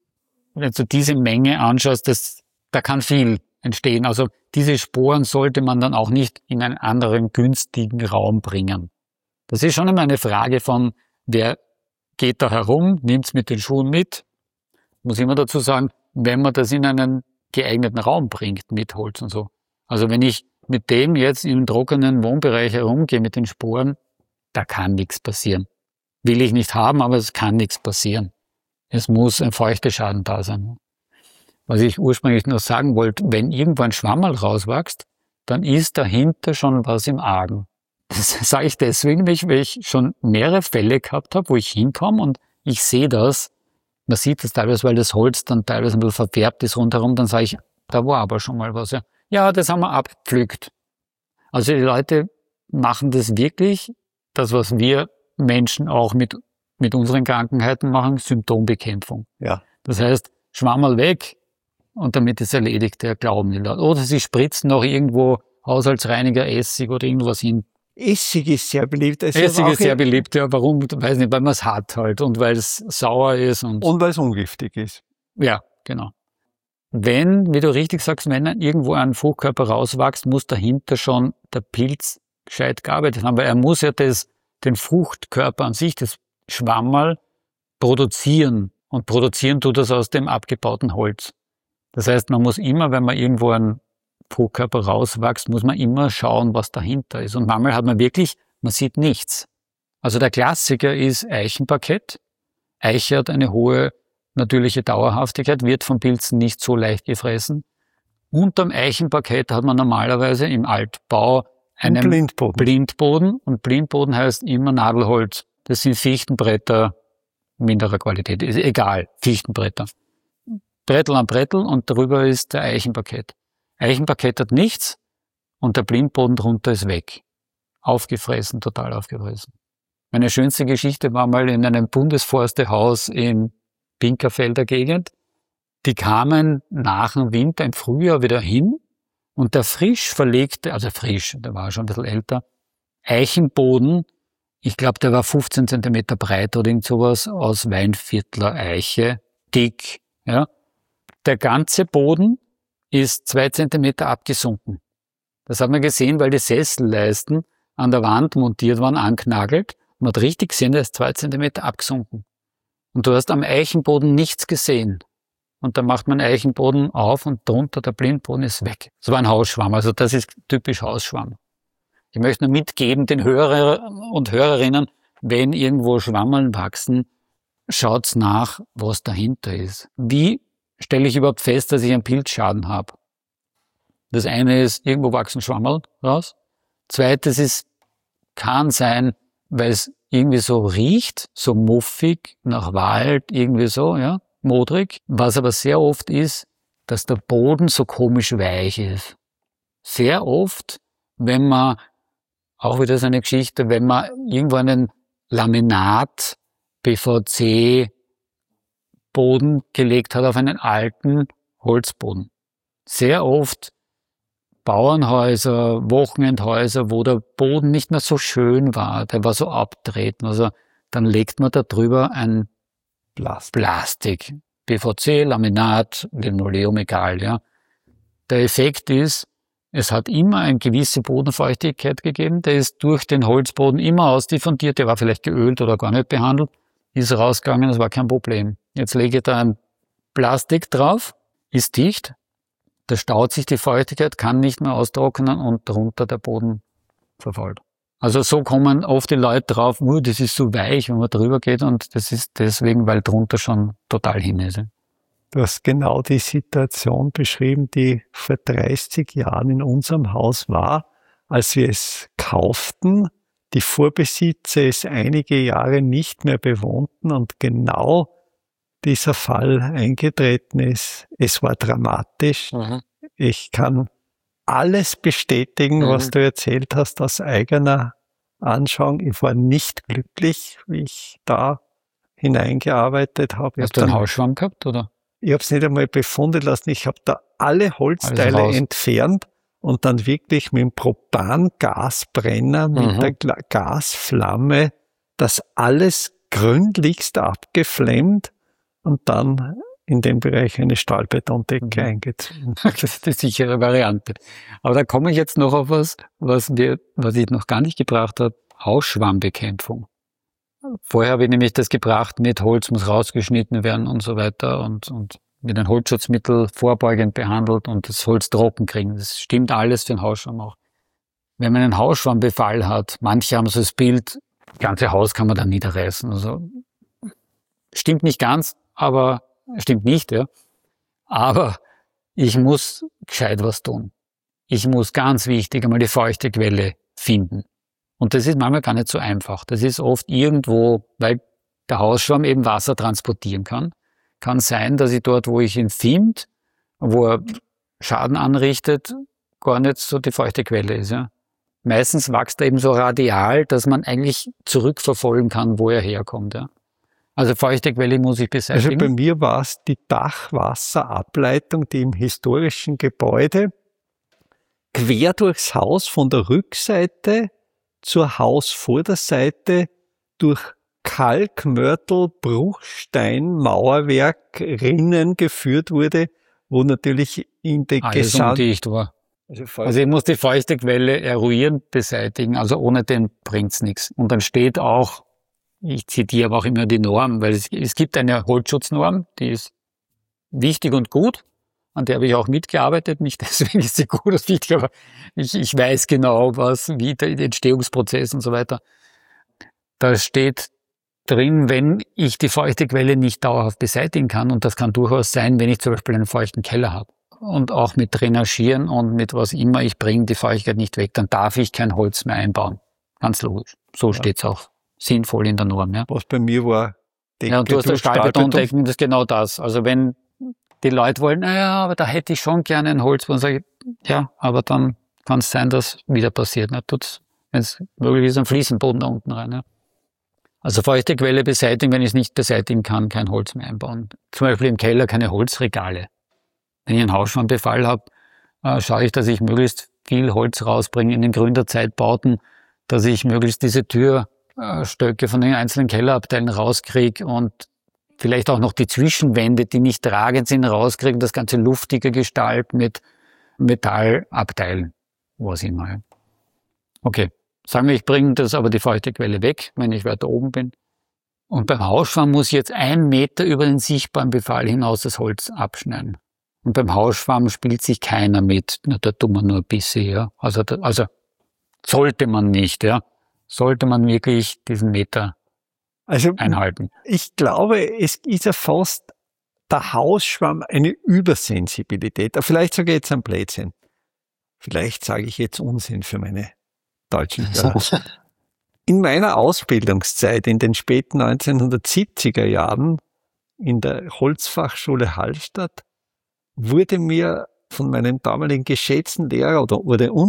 du diese Menge anschaust, da kann viel entstehen. Also diese Sporen sollte man dann auch nicht in einen anderen günstigen Raum bringen. Das ist schon immer eine Frage von, wer geht da herum, nimmt's mit den Schuhen mit. Muss immer dazu sagen, wenn man das in einen geeigneten Raum bringt, mit Holz und so. Also wenn ich mit dem jetzt im trockenen Wohnbereich herumgehe mit den Sporen, da kann nichts passieren. Will ich nicht haben, aber es kann nichts passieren. Es muss ein Feuchteschaden da sein. Was ich ursprünglich noch sagen wollte, wenn irgendwo ein Schwammerl rauswächst, dann ist dahinter schon was im Argen. Das sage ich deswegen, weil ich schon mehrere Fälle gehabt habe, wo ich hinkomme und ich sehe das. Man sieht das teilweise, weil das Holz dann teilweise ein bisschen verfärbt ist rundherum, dann sage ich, da war aber schon mal was. Ja, das haben wir abgepflückt. Also die Leute machen das wirklich, das was wir Menschen auch mit unseren Krankheiten machen, Symptombekämpfung. Ja. Das heißt, Schwammerl weg und damit ist erledigt, der glauben die Leute. Oder sie spritzen noch irgendwo Haushaltsreiniger, Essig oder irgendwas hin. Essig ist sehr beliebt. Essig ist sehr beliebt, ja. Warum? Weiß nicht, weil man es hat halt und weil es sauer ist. Und weil es ungiftig ist. Ja, genau. Wenn, wie du richtig sagst, wenn irgendwo ein Fruchtkörper rauswächst, muss dahinter schon der Pilz gescheit gearbeitet haben, weil er muss ja den Fruchtkörper an sich, das Schwammerl, produzieren. Und produzieren tut das aus dem abgebauten Holz. Das heißt, man muss immer, wenn man irgendwo ein Fruchtkörper rauswächst, muss man immer schauen, was dahinter ist. Und manchmal hat man wirklich, man sieht nichts. Also der Klassiker ist Eichenparkett. Eiche hat eine hohe natürliche Dauerhaftigkeit, wird von Pilzen nicht so leicht gefressen. Unterm Eichenparkett hat man normalerweise im Altbau einen Blindboden. Und Blindboden heißt immer Nadelholz. Das sind Fichtenbretter minderer Qualität. Ist egal, Fichtenbretter. Brettel an Brettel und darüber ist der Eichenparkett. Eichenparkett hat nichts und der Blindboden drunter ist weg. Aufgefressen, total aufgefressen. Meine schönste Geschichte war mal in einem Bundesforstehaus in Pinkerfelder Gegend. Die kamen nach dem Winter im Frühjahr wieder hin und der frisch verlegte, der war schon ein bisschen älter, Eichenboden, ich glaube, der war 15 Zentimeter breit oder irgend sowas, aus Weinviertler Eiche, dick, ja. Der ganze Boden ist 2 Zentimeter abgesunken. Das hat man gesehen, weil die Sesselleisten an der Wand montiert waren, anknagelt. Man hat richtig gesehen, der ist 2 Zentimeter abgesunken. Und du hast am Eichenboden nichts gesehen. Und dann macht man Eichenboden auf und drunter der Blindboden ist weg. Das war ein Hausschwamm, also das ist typisch Hausschwamm. Ich möchte nur mitgeben, den Hörer und Hörerinnen, wenn irgendwo Schwammeln wachsen, schaut's nach, was dahinter ist. Wie stelle ich überhaupt fest, dass ich einen Pilzschaden habe? Das eine ist, irgendwo wachsen Schwammerl raus. Zweites kann sein, weil es irgendwie so riecht, so muffig, nach Wald, irgendwie so, ja, modrig. Was aber sehr oft ist, dass der Boden so komisch weich ist. Sehr oft, wenn man, auch wieder so eine Geschichte, wenn man irgendwo einen Laminat, PVC Boden gelegt hat auf einen alten Holzboden. Sehr oft Bauernhäuser, Wochenendhäuser, wo der Boden nicht mehr so schön war, der war so abtreten. Also dann legt man da drüber ein Plastik, PVC, Laminat, Linoleum, egal, ja. Der Effekt ist, es hat immer eine gewisse Bodenfeuchtigkeit gegeben, der ist durch den Holzboden immer ausdiffundiert, der war vielleicht geölt oder gar nicht behandelt, ist rausgegangen, das war kein Problem. Jetzt lege ich da ein Plastik drauf, ist dicht, da staut sich die Feuchtigkeit, kann nicht mehr austrocknen und darunter der Boden verfault. Also so kommen oft die Leute drauf, das ist so weich, wenn man drüber geht, und das ist deswegen, weil drunter schon total hin ist. Du hast genau die Situation beschrieben, die vor 30 Jahren in unserem Haus war, als wir es kauften, die Vorbesitzer es einige Jahre nicht mehr bewohnten und genau dieser Fall eingetreten ist. Es war dramatisch. Mhm. Ich kann alles bestätigen, was du erzählt hast, aus eigener Anschauung. Ich war nicht glücklich, wie ich da hineingearbeitet habe. Hast du einen Hausschwamm gehabt, oder? Ich habe es nicht einmal befunden lassen. Ich habe da alle Holzteile entfernt und dann wirklich mit dem Propangasbrenner, mit der Gasflamme, das alles gründlichst abgeflammt und dann in dem Bereich eine Stahlbetondecke eingezogen. Das ist die sichere Variante. Aber da komme ich jetzt noch auf was ich noch gar nicht gebracht habe. Hausschwammbekämpfung. Vorher habe ich nämlich das gebracht, mit Holz muss rausgeschnitten werden und so weiter und mit einem Holzschutzmittel vorbeugend behandelt und das Holz trocken kriegen. Das stimmt alles für den Hausschwamm auch. Wenn man einen Hausschwammbefall hat, manche haben so das Bild, das ganze Haus kann man dann niederreißen. Also stimmt nicht ganz, aber stimmt nicht, ja. Aber ich muss gescheit was tun. Ich muss ganz wichtig einmal die feuchte Quelle finden. Und das ist manchmal gar nicht so einfach. Das ist oft irgendwo, weil der Hausschwamm eben Wasser transportieren kann. Kann sein, dass ich dort, wo ich ihn finde, wo er Schaden anrichtet, gar nicht so die feuchte Quelle ist. Ja. Meistens wächst er eben so radial, dass man eigentlich zurückverfolgen kann, wo er herkommt. Ja. Also feuchte Quelle muss ich beseitigen. Also bei mir war es die Dachwasserableitung, die im historischen Gebäude quer durchs Haus von der Rückseite zur Hausvorderseite durch Kalkmörtel, Bruchstein, Mauerwerk, Rinnen geführt wurde, wo natürlich in der undicht war. Also ich muss die feuchte Quelle eruieren, beseitigen, also ohne den bringt's nichts. Und dann steht auch, ich zitiere aber auch immer die Norm, weil es gibt eine Holzschutznorm, die ist wichtig und gut. An der habe ich auch mitgearbeitet, nicht deswegen ist sie gut oder wichtig, aber ich weiß genau, wie der Entstehungsprozess und so weiter. Da steht drin, wenn ich die feuchte Quelle nicht dauerhaft beseitigen kann, und das kann durchaus sein, wenn ich zum Beispiel einen feuchten Keller habe und auch mit Drainagieren und mit was immer, ich bringe die Feuchtigkeit nicht weg, dann darf ich kein Holz mehr einbauen. Ganz logisch. So steht's auch sinnvoll in der Norm. Ja. Was bei mir war, Decke, ja, und du hast das Stahlbetondecken, das ist genau das. Also wenn die Leute wollen, naja, aber da hätte ich schon gerne ein Holz, und sage ich, ja, aber dann kann es sein, dass wieder passiert. Ne? Tut's, wenn es möglich ist, ein Fliesenboden da unten rein. Ja? Also feuchte Quelle beseitigen, wenn ich es nicht beseitigen kann, kein Holz mehr einbauen. Zum Beispiel im Keller keine Holzregale. Wenn ich einen Hausschwammbefall habe, schaue ich, dass ich möglichst viel Holz rausbringe in den Gründerzeitbauten, dass ich möglichst diese Türstöcke von den einzelnen Kellerabteilen rauskriege und vielleicht auch noch die Zwischenwände, die nicht tragend sind, rauskriegen, das ganze luftige Gestalt mit Metallabteilen, was immer. Okay, sagen wir, ich bringe das aber die feuchte Quelle weg, wenn ich weiter oben bin. Und beim Hausschwamm muss ich jetzt 1 Meter über den sichtbaren Befall hinaus das Holz abschneiden. Und beim Hausschwamm spielt sich keiner mit, da tut man nur ein bisschen, ja. Also sollte man nicht, ja. Sollte man wirklich diesen Meter einhalten. Ich glaube, es ist ja fast der Hausschwamm eine Übersensibilität. Vielleicht sage ich jetzt ein Blödsinn. Vielleicht sage ich jetzt Unsinn für meine deutschen Hörer. In meiner Ausbildungszeit in den späten 1970er Jahren in der Holzfachschule Hallstatt wurde mir von meinem damaligen geschätzten Lehrer oder wurde uns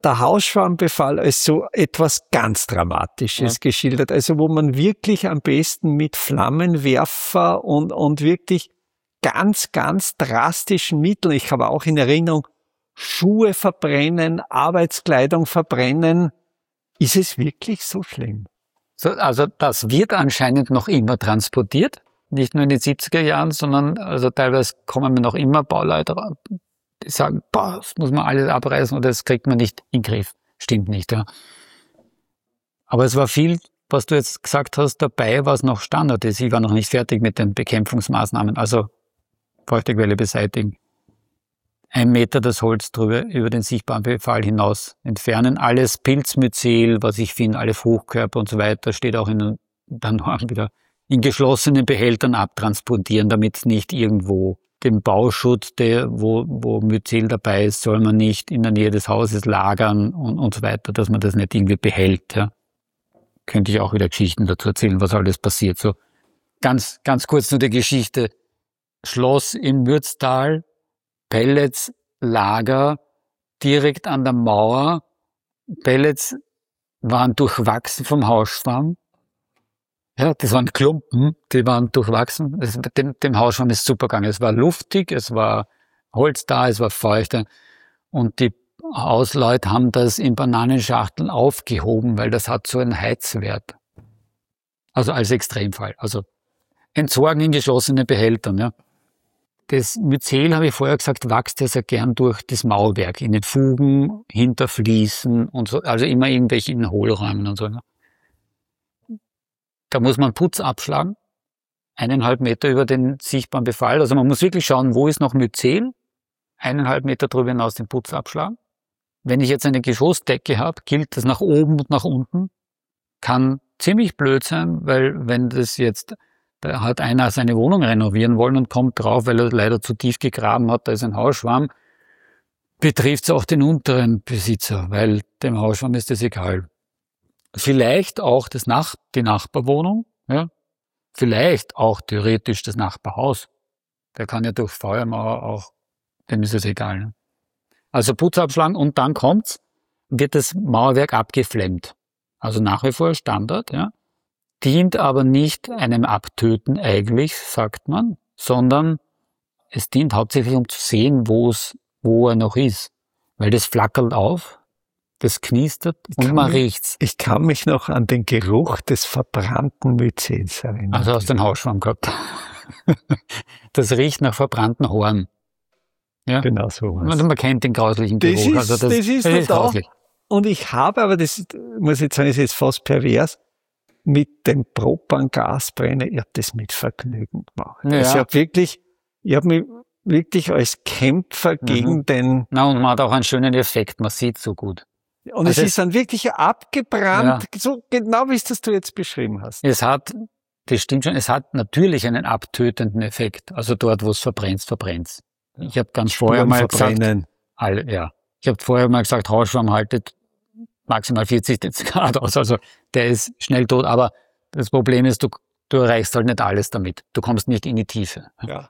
der Hausschwammbefall als so etwas ganz Dramatisches geschildert, also wo man wirklich am besten mit Flammenwerfer und wirklich ganz, ganz drastischen Mitteln, ich habe auch in Erinnerung, Schuhe verbrennen, Arbeitskleidung verbrennen. Ist es wirklich so schlimm? So, also das wird anscheinend noch immer transportiert, nicht nur in den 70er Jahren, sondern also teilweise kommen mir noch immer Bauleute, die sagen, boah, das muss man alles abreißen und das kriegt man nicht in den Griff. Stimmt nicht, ja. Aber es war viel, was du jetzt gesagt hast, dabei, was noch Standard ist. Ich war noch nicht fertig mit den Bekämpfungsmaßnahmen, also Feuchtequelle beseitigen. 1 Meter das Holz drüber, über den sichtbaren Befall hinaus entfernen. Alles Pilzmyzel, was ich finde, alle Fruchtkörper und so weiter, steht auch dann wieder in geschlossenen Behältern abtransportieren, damit es nicht irgendwo den Bauschutt, wo Myzel dabei ist, soll man nicht in der Nähe des Hauses lagern und so weiter, dass man das nicht irgendwie behält. Ja. Könnte ich auch wieder Geschichten dazu erzählen, was alles passiert. So ganz kurz nur die Geschichte. Schloss im Mürztal, Pelletslager direkt an der Mauer. Pellets waren durchwachsen vom Hausschwamm. Ja, das waren Klumpen, die waren durchwachsen. Dem Hausschwamm ist super gegangen. Es war luftig, es war Holz da, es war feucht. Und die Hausleute haben das in Bananenschachteln aufgehoben, weil das hat so einen Heizwert. Also als Extremfall. Also entsorgen in geschlossenen Behältern, ja. Das Myzel, habe ich vorher gesagt, wächst ja sehr gern durch das Mauerwerk, in den Fugen, hinter Fliesen und so, also immer irgendwelche in Hohlräumen und so. Ne? Da muss man Putz abschlagen, 1,5 Meter über den sichtbaren Befall. Also man muss wirklich schauen, wo ist noch Myzel, 1,5 Meter drüber hinaus den Putz abschlagen. Wenn ich jetzt eine Geschossdecke habe, gilt das nach oben und nach unten. Kann ziemlich blöd sein, weil wenn das jetzt, da hat einer seine Wohnung renovieren wollen und kommt drauf, weil er leider zu tief gegraben hat, da ist ein Hausschwamm, betrifft es auch den unteren Besitzer, weil dem Hausschwamm ist das egal. Vielleicht auch die Nachbarwohnung, ja. Vielleicht auch theoretisch das Nachbarhaus. Der kann ja durch Feuermauer auch, dem ist es egal. Ne? Also Putz abschlagen und dann wird das Mauerwerk abgeflemmt. Also nach wie vor Standard, ja. Dient aber nicht einem Abtöten eigentlich, sagt man, sondern es dient hauptsächlich, um zu sehen, wo er noch ist. Weil das flackert auf, das knistert und man riecht's. Ich kann mich noch an den Geruch des verbrannten Myzels erinnern. Also aus dem Hausschwamm gehabt. Das riecht nach verbrannten Horn. Ja? Genau so. Man kennt den grauslichen Geruch. Das ist grauslich. Und ich habe, aber das muss ich sagen, ist jetzt fast pervers, mit dem Propangasbrenner, ich habe das mit Vergnügen gemacht. Ja. Also ich habe mich wirklich als Kämpfer gegen den... Na, und man hat auch einen schönen Effekt, man sieht so gut. Und also es ist dann wirklich abgebrannt, so genau wie es das du jetzt beschrieben hast. Das stimmt schon, es hat natürlich einen abtötenden Effekt. Also dort, wo es verbrennt, verbrennt's. Ich habe ganz vorher mal gesagt, ich habe vorher mal gesagt, Hausschwamm haltet maximal 40 Grad aus, also der ist schnell tot, aber das Problem ist, du erreichst halt nicht alles damit. Du kommst nicht in die Tiefe. Ja.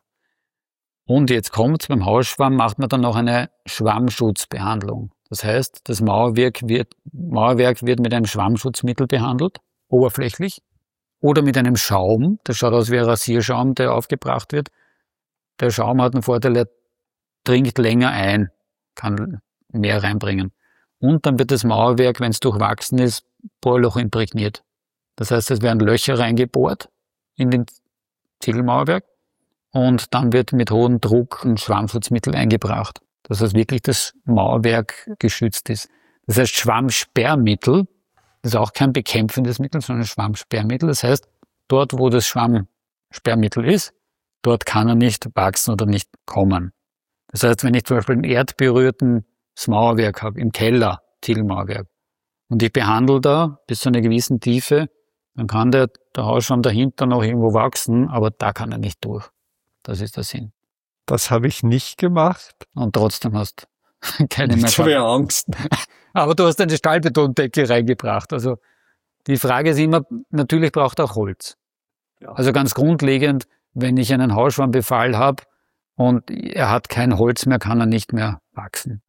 Und jetzt kommt's, beim Hausschwamm macht man dann noch eine Schwammschutzbehandlung. Das heißt, das Mauerwerk wird mit einem Schwammschutzmittel behandelt, oberflächlich, oder mit einem Schaum. Das schaut aus wie ein Rasierschaum, der aufgebracht wird. Der Schaum hat einen Vorteil, er dringt länger ein, kann mehr reinbringen. Und dann wird das Mauerwerk, wenn es durchwachsen ist, Bohrloch imprägniert. Das heißt, es werden Löcher reingebohrt in den Ziegelmauerwerk und dann wird mit hohem Druck ein Schwammschutzmittel eingebracht, dass also wirklich das Mauerwerk geschützt ist. Das heißt, Schwammsperrmittel, das ist auch kein bekämpfendes Mittel, sondern Schwammsperrmittel. Das heißt, dort, wo das Schwammsperrmittel ist, dort kann er nicht wachsen oder nicht kommen. Das heißt, wenn ich zum Beispiel ein erdberührten Mauerwerk habe, im Keller, Ziegelmauerwerk, und ich behandle da bis zu einer gewissen Tiefe, dann kann der Hausschwamm dahinter noch irgendwo wachsen, aber da kann er nicht durch. Das ist der Sinn. Das habe ich nicht gemacht. Und trotzdem hast du keine mehr. Ich habe Angst. Aber du hast eine Stahlbetondecke reingebracht. Also die Frage ist immer, natürlich braucht er auch Holz. Ja. Also ganz grundlegend, wenn ich einen Hausschwammbefall habe und er hat kein Holz mehr, kann er nicht mehr wachsen. Ja.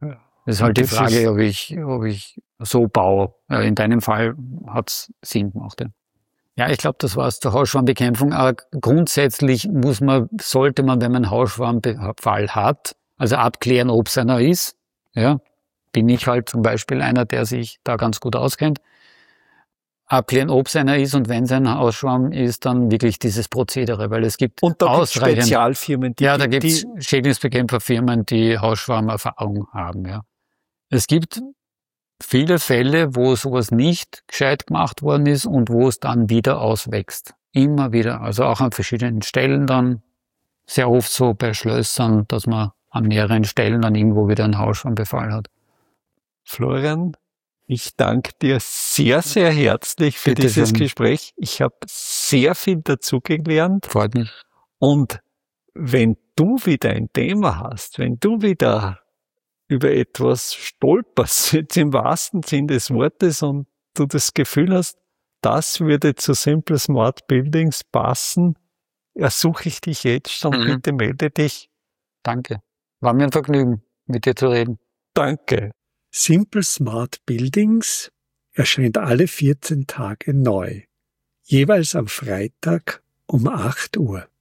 Das ist halt die Frage, ob ich so baue. In deinem Fall hat's Sinn gemacht. Ja. Ja, ich glaube, das war's zur Hausschwammbekämpfung. Aber grundsätzlich sollte man, wenn man einen Hausschwammbefall hat, also abklären, ob es einer ist. Ja, bin ich halt zum Beispiel einer, der sich da ganz gut auskennt. Abklären, ob es einer ist, und wenn es ein Hausschwamm ist, dann wirklich dieses Prozedere, weil es gibt und da gibt's Spezialfirmen, da gibt's Schädlingsbekämpferfirmen, die Hausschwammerfahrung haben. Ja, es gibt viele Fälle, wo sowas nicht gescheit gemacht worden ist und wo es dann wieder auswächst. Immer wieder. Also auch an verschiedenen Stellen dann. Sehr oft so bei Schlössern, dass man an mehreren Stellen dann irgendwo wieder einen Hausschwammbefall hat. Florian, ich danke dir sehr, sehr herzlich für dieses Gespräch. Ich habe sehr viel dazugelernt. Freut mich. Und wenn du wieder ein Thema hast, wenn du wieder über etwas stolperst, jetzt im wahrsten Sinn des Wortes, und du das Gefühl hast, das würde zu Simple Smart Buildings passen, ersuche ich dich jetzt und bitte melde dich. Danke. War mir ein Vergnügen, mit dir zu reden. Danke. Simple Smart Buildings erscheint alle 14 Tage neu, jeweils am Freitag um 8 Uhr.